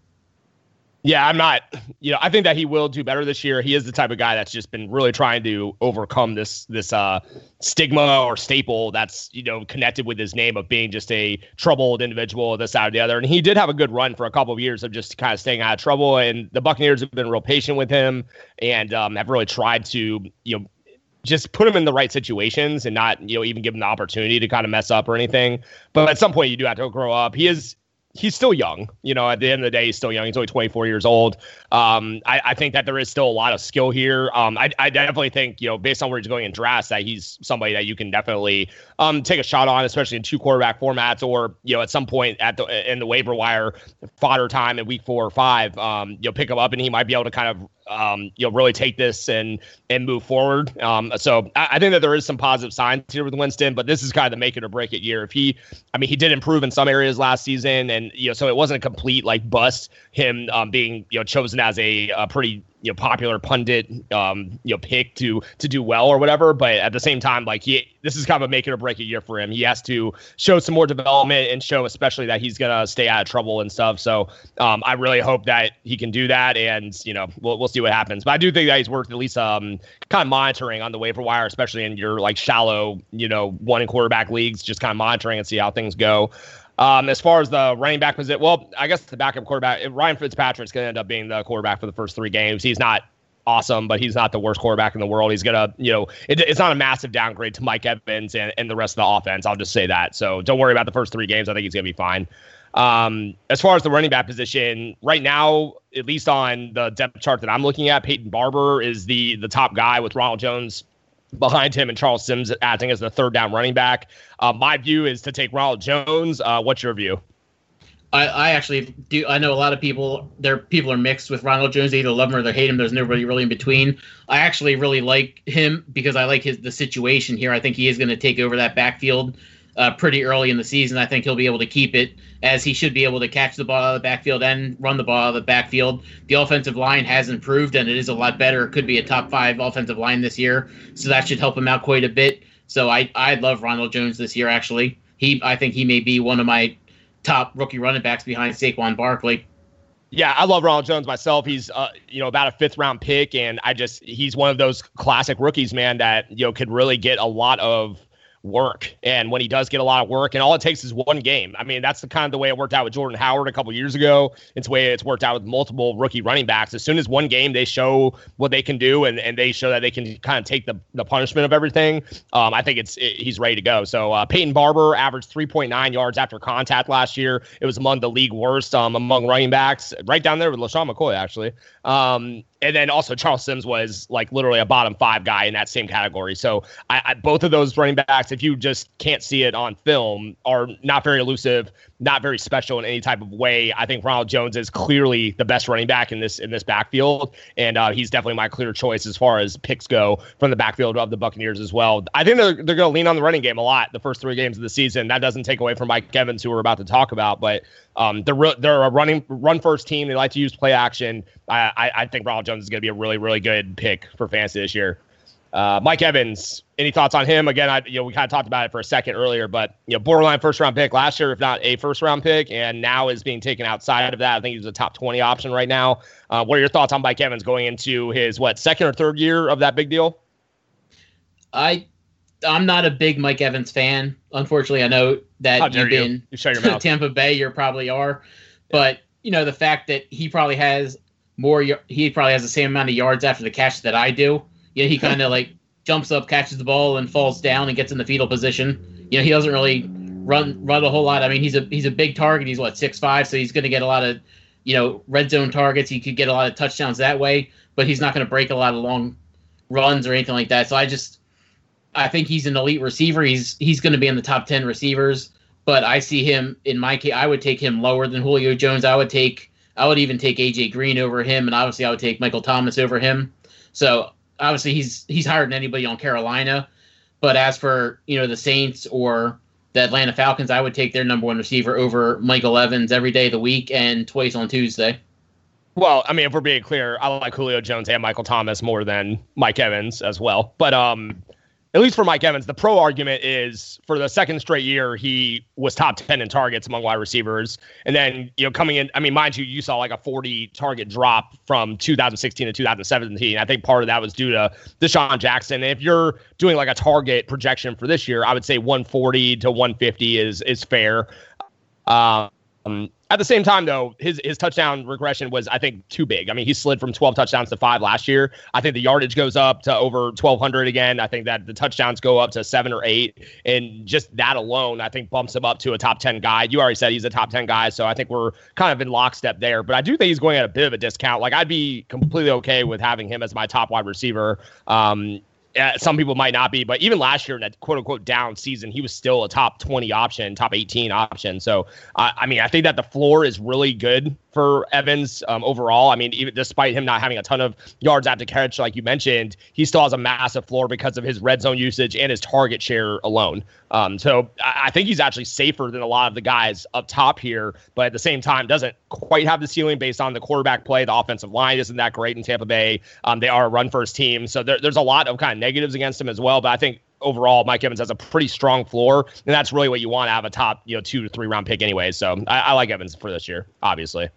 Yeah, I'm not, you know, I think that he will do better this year. He is the type of guy that's just been really trying to overcome this this uh, stigma or staple that's, you know, connected with his name of being just a troubled individual, this side or the other. And he did have a good run for a couple of years of just kind of staying out of trouble. And the Buccaneers have been real patient with him and um, have really tried to, you know, just put him in the right situations and not, you know, even give him the opportunity to kind of mess up or anything. But at some point you do have to grow up. He is, he's still young, you know, at the end of the day, he's still young. He's only twenty-four years old. Um, I, I think that there is still a lot of skill here. Um, I, I definitely think, you know, based on where he's going in drafts, that he's somebody that you can definitely um, take a shot on, especially in two quarterback formats, or, you know, at some point at the, in the waiver wire fodder time in week four or five, um, you'll pick him up and he might be able to kind of, um, you know, really take this and and move forward. Um, so I, I think that there is some positive signs here with Winston, but this is kind of the make it or break it year. If he, I mean, he did improve in some areas last season, and, you know, so it wasn't a complete like bust, him um, being, you know, chosen as a, a pretty, you know, popular pundit, um, you know, pick to to do well or whatever. But at the same time, like he, this is kind of a make it or break it year for him. He has to show some more development and show, especially that he's gonna stay out of trouble and stuff. So um, I really hope that he can do that, and, you know, we'll we'll see what happens. But I do think that he's worth at least um kind of monitoring on the waiver wire, especially in your like shallow, you know, one in quarterback leagues, just kind of monitoring and see how things go. Um, as far as the running back position, well, I guess the backup quarterback, Ryan Fitzpatrick's going to end up being the quarterback for the first three games. He's not awesome, but he's not the worst quarterback in the world. He's going to, you know, it, it's not a massive downgrade to Mike Evans and, and the rest of the offense. I'll just say that. So don't worry about the first three games. I think he's going to be fine. Um, as far as the running back position, right now, at least on the depth chart that I'm looking at, Peyton Barber is the the top guy with Ronald Jones behind him and Charles Sims acting as the third down running back. Uh, my view is to take Ronald Jones. Uh, what's your view? I, I actually do. I know a lot of people, their people are mixed with Ronald Jones. They either love him or they hate him. There's nobody really in between. I actually really like him because I like his the situation here. I think he is going to take over that backfield uh, pretty early in the season. I think he'll be able to keep it, as he should be able to catch the ball out of the backfield and run the ball out of the backfield. The offensive line has improved, and it is a lot better. It could be a top five offensive line this year, so that should help him out quite a bit. So I I love Ronald Jones this year, actually. He I think he may be one of my top rookie running backs behind Saquon Barkley. Yeah, I love Ronald Jones myself. He's, uh, you know, about a fifth round pick, and I just, he's one of those classic rookies, man, that, you know, could really get a lot of work. And when he does get a lot of work, and all it takes is one game. I mean, that's the kind of the way it worked out with Jordan Howard a couple years ago. It's the way it's worked out with multiple rookie running backs. As soon as one game they show what they can do, and, and they show that they can kind of take the, the punishment of everything, um, I think it's it, he's ready to go. So uh, Peyton Barber averaged three point nine yards after contact last year. It was among the league worst um, among running backs, right down there with LaShawn McCoy, actually. Um, and then also Charles Sims was like literally a bottom five guy in that same category. So I, I, both of those running backs, if you just can't see it on film, are not very elusive, not very special in any type of way. I think Ronald Jones is clearly the best running back in this in this backfield, and uh, he's definitely my clear choice as far as picks go from the backfield of the Buccaneers as well. I think they're they're going to lean on the running game a lot the first three games of the season. That doesn't take away from Mike Evans, who we're about to talk about, but um, they're they're a running run first team. They like to use play action. I I, I think Ronald Jones is going to be a really really good pick for fantasy this year. Uh, Mike Evans, any thoughts on him? Again, I, you know, we kind of talked about it for a second earlier, but you know, borderline first round pick last year, if not a first round pick, and now is being taken outside of that. I think he's a top twenty option right now. Uh, what are your thoughts on Mike Evans going into his what second or third year of that big deal? I, I'm not a big Mike Evans fan. Unfortunately, I know that you've been you? You shut your mouth. Tampa Bay. You probably are, but you know the fact that he probably has more. He probably has the same amount of yards after the catch that I do. You know, he kind of like jumps up, catches the ball, and falls down and gets in the fetal position. You know, he doesn't really run run a whole lot. I mean, he's a he's a big target. He's what six five, so he's going to get a lot of you know red zone targets. He could get a lot of touchdowns that way, but he's not going to break a lot of long runs or anything like that. So I just I think he's an elite receiver. He's he's going to be in the top ten receivers, but I see him in my case. I would take him lower than Julio Jones. I would take I would even take A J Green over him, and obviously I would take Michael Thomas over him. So. Obviously, he's he's higher than anybody on Carolina, but as for you know the Saints or the Atlanta Falcons, I would take their number one receiver over Michael Evans every day of the week and twice on Tuesday. Well, I mean, if we're being clear, I like Julio Jones and Michael Thomas more than Mike Evans as well. But um, at least for Mike Evans, the pro argument is for the second straight year, he was top ten in targets among wide receivers. And then, you know, coming in, I mean, mind you, you saw like a forty target drop from two thousand sixteen to two thousand seventeen. I think part of that was due to Deshaun Jackson. And if you're doing like a target projection for this year, I would say one forty to one fifty is, is fair. Um, At the same time, though, his his touchdown regression was, I think, too big. I mean, he slid from twelve touchdowns to five last year. I think the yardage goes up to over twelve hundred again. I think that the touchdowns go up to seven or eight. And just that alone, I think, bumps him up to a top ten guy. You already said he's a top ten guy, so I think we're kind of in lockstep there. But I do think he's going at a bit of a discount. Like, I'd be completely okay with having him as my top wide receiver. Um Uh, some people might not be, but even last year in that quote unquote down season, he was still a top twenty option, top eighteen option. So, uh, I mean, I think that the floor is really good for Evans um, overall. I mean, even despite him not having a ton of yards after catch, like you mentioned, he still has a massive floor because of his red zone usage and his target share alone. Um, so I, I think he's actually safer than a lot of the guys up top here, but at the same time, doesn't quite have the ceiling based on the quarterback play. The offensive line isn't that great in Tampa Bay. Um, they are a run first team. So there, there's a lot of kind of negatives against him as well. But I think overall, Mike Evans has a pretty strong floor, and that's really what you want to have a top, you know, two to three round pick anyway. So I, I like Evans for this year, obviously.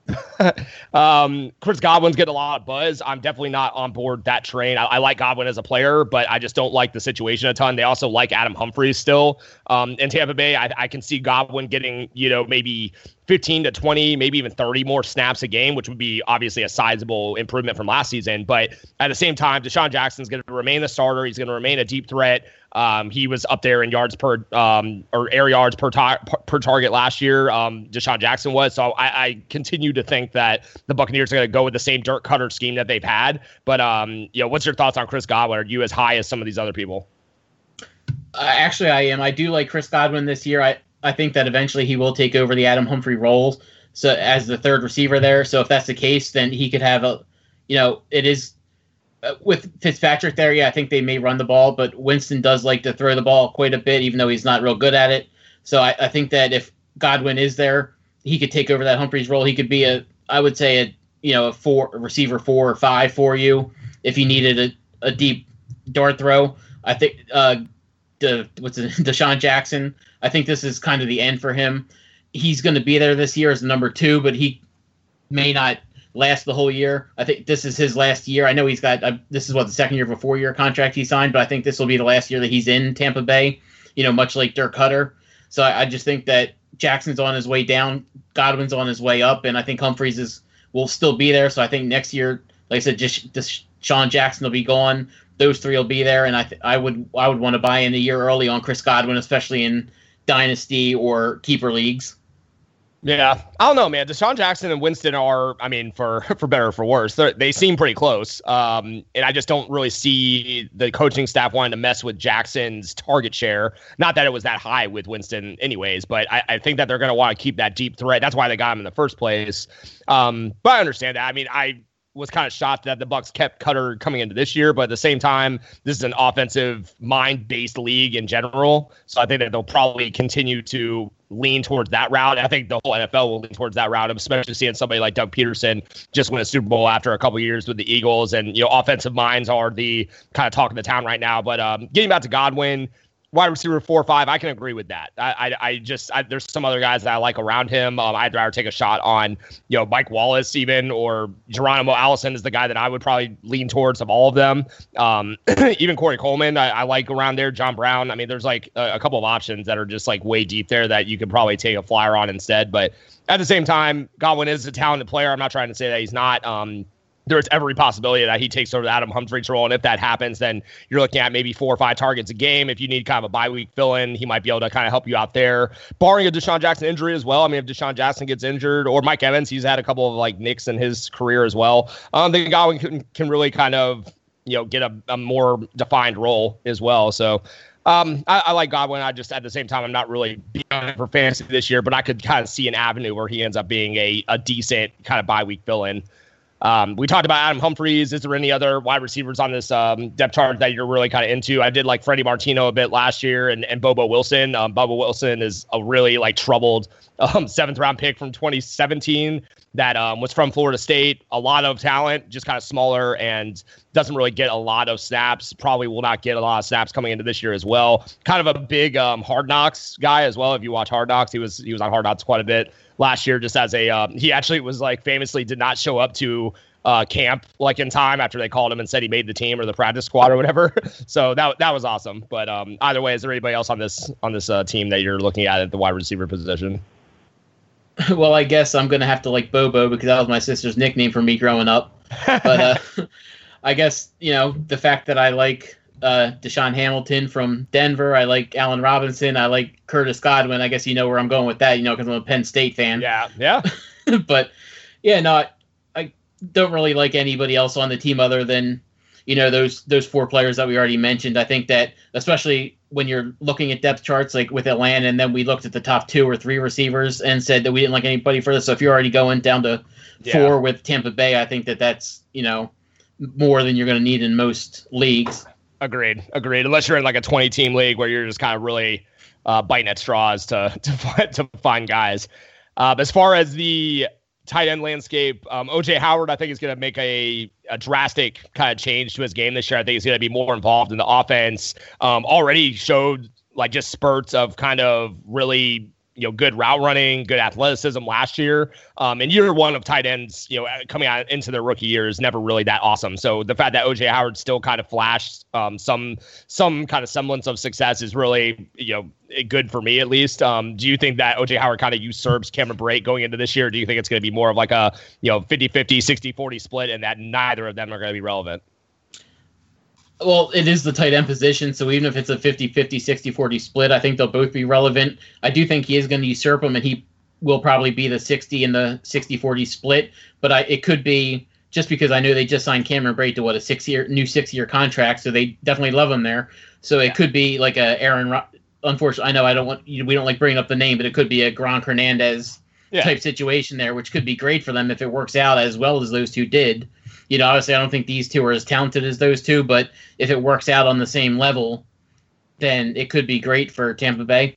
um, Chris Godwin's getting a lot of buzz. I'm definitely not on board that train. I, I like Godwin as a player, but I just don't like the situation a ton. They also like Adam Humphries still. Um, in Tampa Bay, I, I can see Godwin getting, you know, maybe fifteen to twenty, maybe even thirty more snaps a game, which would be obviously a sizable improvement from last season. But at the same time, Deshaun Jackson's going to remain the starter. He's going to remain a deep threat. Um, he was up there in yards per um, or air yards per, tar- per target last year. Um, Deshaun Jackson was. So I, I continue to think that the Buccaneers are going to go with the same Dirk Cutter scheme that they've had. But um, you know, what's your thoughts on Chris Godwin? Are you as high as some of these other people? Uh, actually, I am. I do like Chris Godwin this year. I, I think that eventually he will take over the Adam Humphrey role so as the third receiver there. So if that's the case, then he could have a, you know, it is uh, with Fitzpatrick there. Yeah, I think they may run the ball, but Winston does like to throw the ball quite a bit, even though he's not real good at it. So I, I think that if Godwin is there, he could take over that Humphreys role. He could be a, I would say a, you know, a four a receiver four or five for you if you needed a, a deep dart throw. I think, uh, De, what's it, Deshaun Jackson, I think this is kind of the end for him. He's going to be there this year as number two, but he may not last the whole year. I think this is his last year. I know he's got uh, this is what the second year of a four-year contract he signed, but I think this will be the last year that he's in Tampa Bay. You know, much like Dirk Cutter. So I, I just think that Jackson's on his way down, Godwin's on his way up, and I think Humphries is will still be there. So I think next year, like I said, just, just Sean Jackson will be gone. Those three will be there, and I th- I would I would want to buy in a year early on Chris Godwin, especially in dynasty or keeper leagues. Yeah, I don't know, man. Deshaun Jackson and Winston are, I mean, for for better or for worse, they seem pretty close. Um, and I just don't really see the coaching staff wanting to mess with Jackson's target share. Not that it was that high with Winston anyways, but I, I think that they're going to want to keep that deep threat. That's why they got him in the first place. Um, but I understand that. I mean, I was kind of shocked that the Bucs kept Cutter coming into this year, but at the same time, this is an offensive mind-based league in general. So I think that they'll probably continue to lean towards that route. I think the whole N F L will lean towards that route, especially seeing somebody like Doug Peterson just win a Super Bowl after a couple of years with the Eagles. And, you know, offensive minds are the kind of talk of the town right now. But um, getting back to Godwin, wide receiver four or five, I can agree with that. I I, I just I, there's some other guys that I like around him. Um, I'd rather take a shot on, you know, Mike Wallace even, or Geronimo Allison is the guy that I would probably lean towards of all of them. Um, even Corey Coleman, I, I like around there. John Brown. I mean, there's like a, a couple of options that are just like way deep there that you could probably take a flyer on instead. But at the same time, Godwin is a talented player. I'm not trying to say that he's not. Um, There's every possibility that he takes over the Adam Humphries role. And if that happens, then you're looking at maybe four or five targets a game. If you need kind of a bye week fill in, he might be able to kind of help you out there, barring a Deshaun Jackson injury as well. I mean, if Deshaun Jackson gets injured, or Mike Evans, he's had a couple of like nicks in his career as well. Um, the Godwin can, can really kind of, you know, get a, a more defined role as well. So um, I, I like Godwin. I just, at the same time, I'm not really beyond it for fantasy this year, but I could kind of see an avenue where he ends up being a, a decent kind of bye week fill in. Um, we talked about Adam Humphries. Is there any other wide receivers on this um, depth chart that you're really kind of into? I did like Freddie Martino a bit last year, and, and Bobo Wilson. Um, Bobo Wilson is a really like troubled um, seventh round pick from twenty seventeen that um, was from Florida State. A lot of talent, just kind of smaller, and doesn't really get a lot of snaps. Probably will not get a lot of snaps coming into this year as well. Kind of a big um, Hard Knocks guy as well. If you watch Hard Knocks, he was he was on Hard Knocks quite a bit last year, just as a um, he actually was like famously did not show up to uh, camp like in time after they called him and said he made the team or the practice squad or whatever. So that that was awesome. But um, either way, is there anybody else on this on this uh, team that you're looking at at the wide receiver position? Well, I guess I'm gonna have to like Bobo because that was my sister's nickname for me growing up. But uh, I guess you know the fact that I like uh, Deshaun Hamilton from Denver. I like Allen Robinson. I like Curtis Godwin. I guess you know where I'm going with that, you know, because I'm a Penn State fan. Yeah, yeah. But, yeah, no, I, I don't really like anybody else on the team other than, you know, those those four players that we already mentioned. I think that, especially when you're looking at depth charts, like with Atlanta, and then we looked at the top two or three receivers and said that we didn't like anybody further. So if you're already going down to yeah. four with Tampa Bay, I think that that's, you know, more than you're going to need in most leagues. Agreed. Agreed. Unless you're in like a twenty team league where you're just kind of really uh, biting at straws to to find, to find guys. Uh, as far as the tight end landscape, um, O J Howard, I think is going to make a, a drastic kind of change to his game this year. I think he's going to be more involved in the offense. Um, already showed like just spurts of kind of really, you know, good route running, good athleticism last year. Um, and year one of tight ends, you know, coming out into their rookie year is never really that awesome. So the fact that O J Howard still kind of flashed um, some some kind of semblance of success is really, you know, good for me at least. Um, do you think that O J Howard kind of usurps Cameron Brate going into this year? Or do you think it's going to be more of like a, you know, fifty-fifty, sixty-forty split and that neither of them are going to be relevant? Well, it is the tight end position, so even if it's a fifty-fifty, sixty-forty split, I think they'll both be relevant. I do think he is going to usurp him, and he will probably be the sixty and the sixty-forty split, but I, it could be just because I know they just signed Cameron Brate to, what, a six-year new six-year contract, so they definitely love him there. So it could be like a Aaron Ro- – unfortunately, I know I don't want – we don't like bringing up the name, but it could be a Gronk Hernandez yeah. type situation there, which could be great for them if it works out as well as those two did. You know, obviously, I don't think these two are as talented as those two, but if it works out on the same level, then it could be great for Tampa Bay.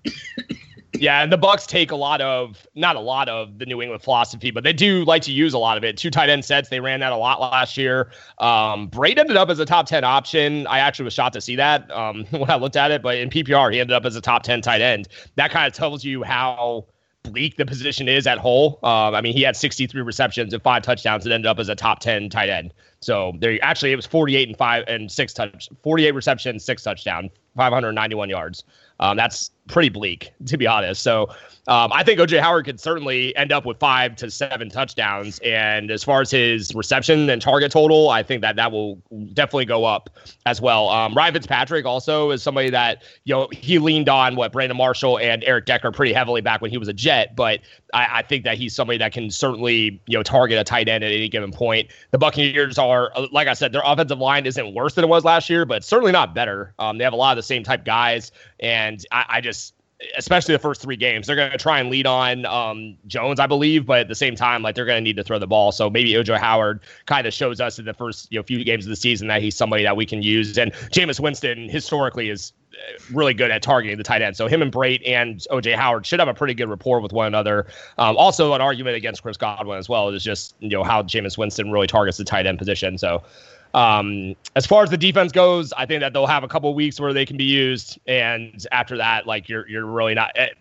Yeah, and the Bucs take a lot of, not a lot of the New England philosophy, but they do like to use a lot of it. Two tight end sets, they ran that a lot last year. Um, Brate ended up as a top ten option. I actually was shocked to see that um, when I looked at it, but in P P R, he ended up as a top ten tight end. That kind of tells you how bleak the position is at whole. Um, I mean, he had sixty-three receptions and five touchdowns and ended up as a top ten tight end. So there, actually, it was forty-eight and five and six touch, forty-eight receptions, six touchdowns, five hundred ninety-one yards. Um, that's pretty bleak, to be honest. So um, I think O J Howard could certainly end up with five to seven touchdowns. And as far as his reception and target total, I think that that will definitely go up as well. Um, Ryan Fitzpatrick also is somebody that, you know, he leaned on what Brandon Marshall and Eric Decker pretty heavily back when he was a Jet. But I, I think that he's somebody that can certainly, you know, target a tight end at any given point. The Buccaneers are, like I said, their offensive line isn't worse than it was last year, but certainly not better. Um, they have a lot of the same type guys. And I, I just, especially the first three games, they're going to try and lead on um, Jones, I believe, but at the same time, like, they're going to need to throw the ball. So maybe O J Howard kind of shows us in the first, you know, few games of the season that he's somebody that we can use. And Jameis Winston historically is really good at targeting the tight end. So him and Brait and O J Howard should have a pretty good rapport with one another. Um, also, an argument against Chris Godwin as well is just, you know, how Jameis Winston really targets the tight end position. So Um, as far as the defense goes, I think that they'll have a couple of weeks where they can be used, and after that, like, you're you're really not. Eh,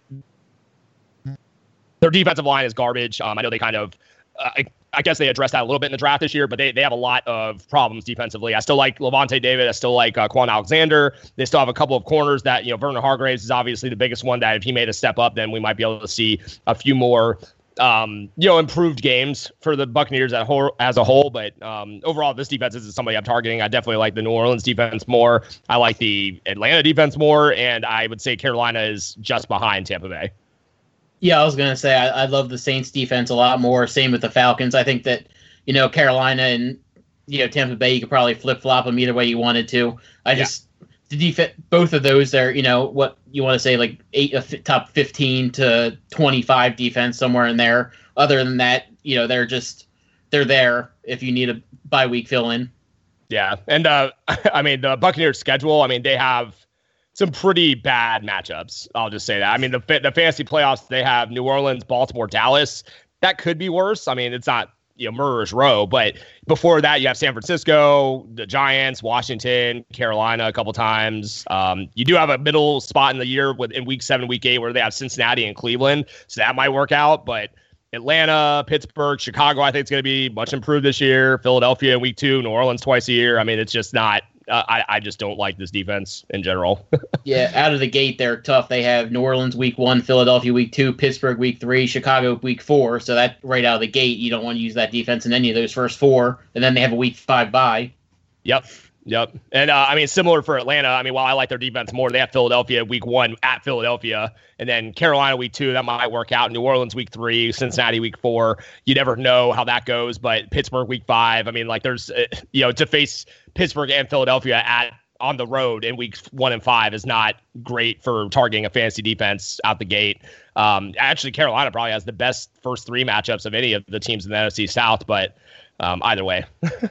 their defensive line is garbage. Um, I know they kind of, uh, I, I guess they addressed that a little bit in the draft this year, but they they have a lot of problems defensively. I still like Levante David. I still like uh, Quan Alexander. They still have a couple of corners that, you know, Vernon Hargreaves is obviously the biggest one that if he made a step up, then we might be able to see a few more Um, you know, improved games for the Buccaneers as a whole, as a whole. But um, overall, this defense isn't somebody I'm targeting. I definitely like the New Orleans defense more. I like the Atlanta defense more. And I would say Carolina is just behind Tampa Bay. Yeah, I was going to say I, I love the Saints defense a lot more. Same with the Falcons. I think that, you know, Carolina and, you know, Tampa Bay, you could probably flip-flop them either way you wanted to. I just... Yeah. The defense, both of those are, you know, what you want to say, like eight, uh, top fifteen to twenty-five defense, somewhere in there. Other than that, you know, they're just, they're there if you need a bye week fill in. Yeah. And, uh, I mean, the Buccaneers schedule, I mean, they have some pretty bad matchups. I'll just say that. I mean, the, the fantasy playoffs, they have New Orleans, Baltimore, Dallas. That could be worse. I mean, it's not, you know, murderer's row, but before that you have San Francisco, the Giants, Washington, Carolina a couple times. Um, you do have a middle spot in the year with in week seven, week eight, where they have Cincinnati and Cleveland. So that might work out, but Atlanta, Pittsburgh, Chicago, I think it's going to be much improved this year. Philadelphia in week two, New Orleans twice a year. I mean, it's just not, uh, I, I just don't like this defense in general. Yeah, out of the gate, they're tough. They have New Orleans week one, Philadelphia week two, Pittsburgh week three, Chicago week four. So that right out of the gate, you don't want to use that defense in any of those first four. And then they have a week five bye. Yep. Yep. And uh, I mean, similar for Atlanta. I mean, while I like their defense more, they have Philadelphia week one at Philadelphia, and then Carolina week two. That might work out. New Orleans week three, Cincinnati week four. You never know how that goes, but Pittsburgh week five. I mean, like, there's, uh, you know, to face Pittsburgh and Philadelphia at on the road in weeks one and five is not great for targeting a fantasy defense out the gate. Um, actually, Carolina probably has the best first three matchups of any of the teams in the N F C South, but Um, either way,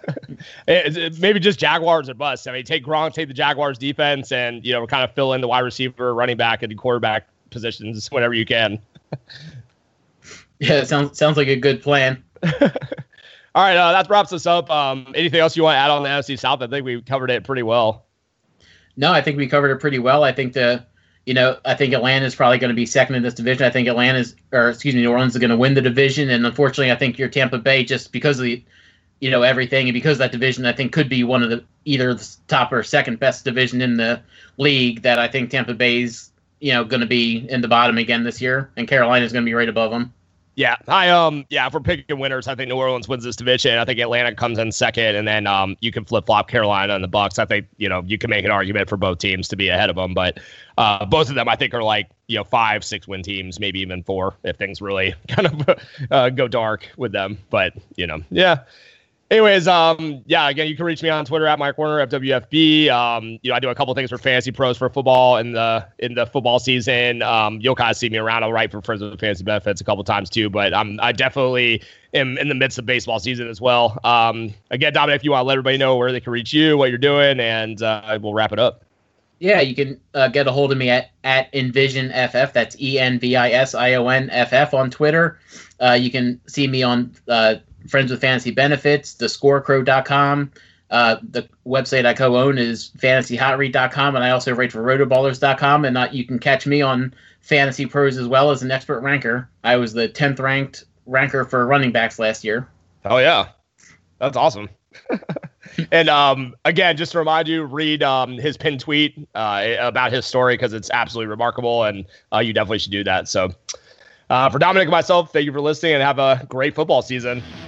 it, it, maybe just Jaguars or bust. I mean, take Gronk, take the Jaguars defense, and, you know, kind of fill in the wide receiver, running back, and quarterback positions whenever you can. Yeah, it sounds sounds like a good plan. All right, uh, that wraps us up. Um, anything else you want to add on the N F C South? I think we covered it pretty well. No, I think we covered it pretty well. I think the, you know, I think Atlanta is probably going to be second in this division. I think Atlanta's, or excuse me, New Orleans is going to win the division, and unfortunately, I think your Tampa Bay, just because of the, you know, everything, and because of that division, I think could be one of the either the top or second best division in the league. That I think Tampa Bay's, you know, going to be in the bottom again this year, and Carolina's going to be right above them. Yeah, I um yeah, if we're picking winners, I think New Orleans wins this division. I think Atlanta comes in second, and then um you can flip flop Carolina and the Bucs. I think, you know, you can make an argument for both teams to be ahead of them, but uh both of them I think are like, you know, five, six win teams, maybe even four if things really kind of uh, go dark with them. But, you know, yeah. Anyways, um, yeah, again, you can reach me on Twitter at Mike Warner, F W F B. Um, you know, I do a couple things for Fantasy Pros for football in the in the football season. Um, you'll kind of see me around. I'll write for Friends with Fantasy Benefits a couple times too, but I'm I definitely am in the midst of baseball season as well. Um, again, Dominic, if you want to let everybody know where they can reach you, what you're doing, and uh, we'll wrap it up. Yeah, you can uh, get a hold of me at, at Envision F F. That's E N V I S I O N F F on Twitter. Uh, you can see me on uh, Friends with Fantasy Benefits, the score crow dot com, Uh, the website I co-own is fantasy hot read dot com, and I also write for rotoballers dot com, and uh, you can catch me on Fantasy Pros as well as an expert ranker. I was the tenth ranked ranker for running backs last year. Oh, yeah. That's awesome. And um, again, just to remind you, read um, his pinned tweet uh, about his story because it's absolutely remarkable, and uh, you definitely should do that. So uh, for Dominic and myself, thank you for listening, and have a great football season.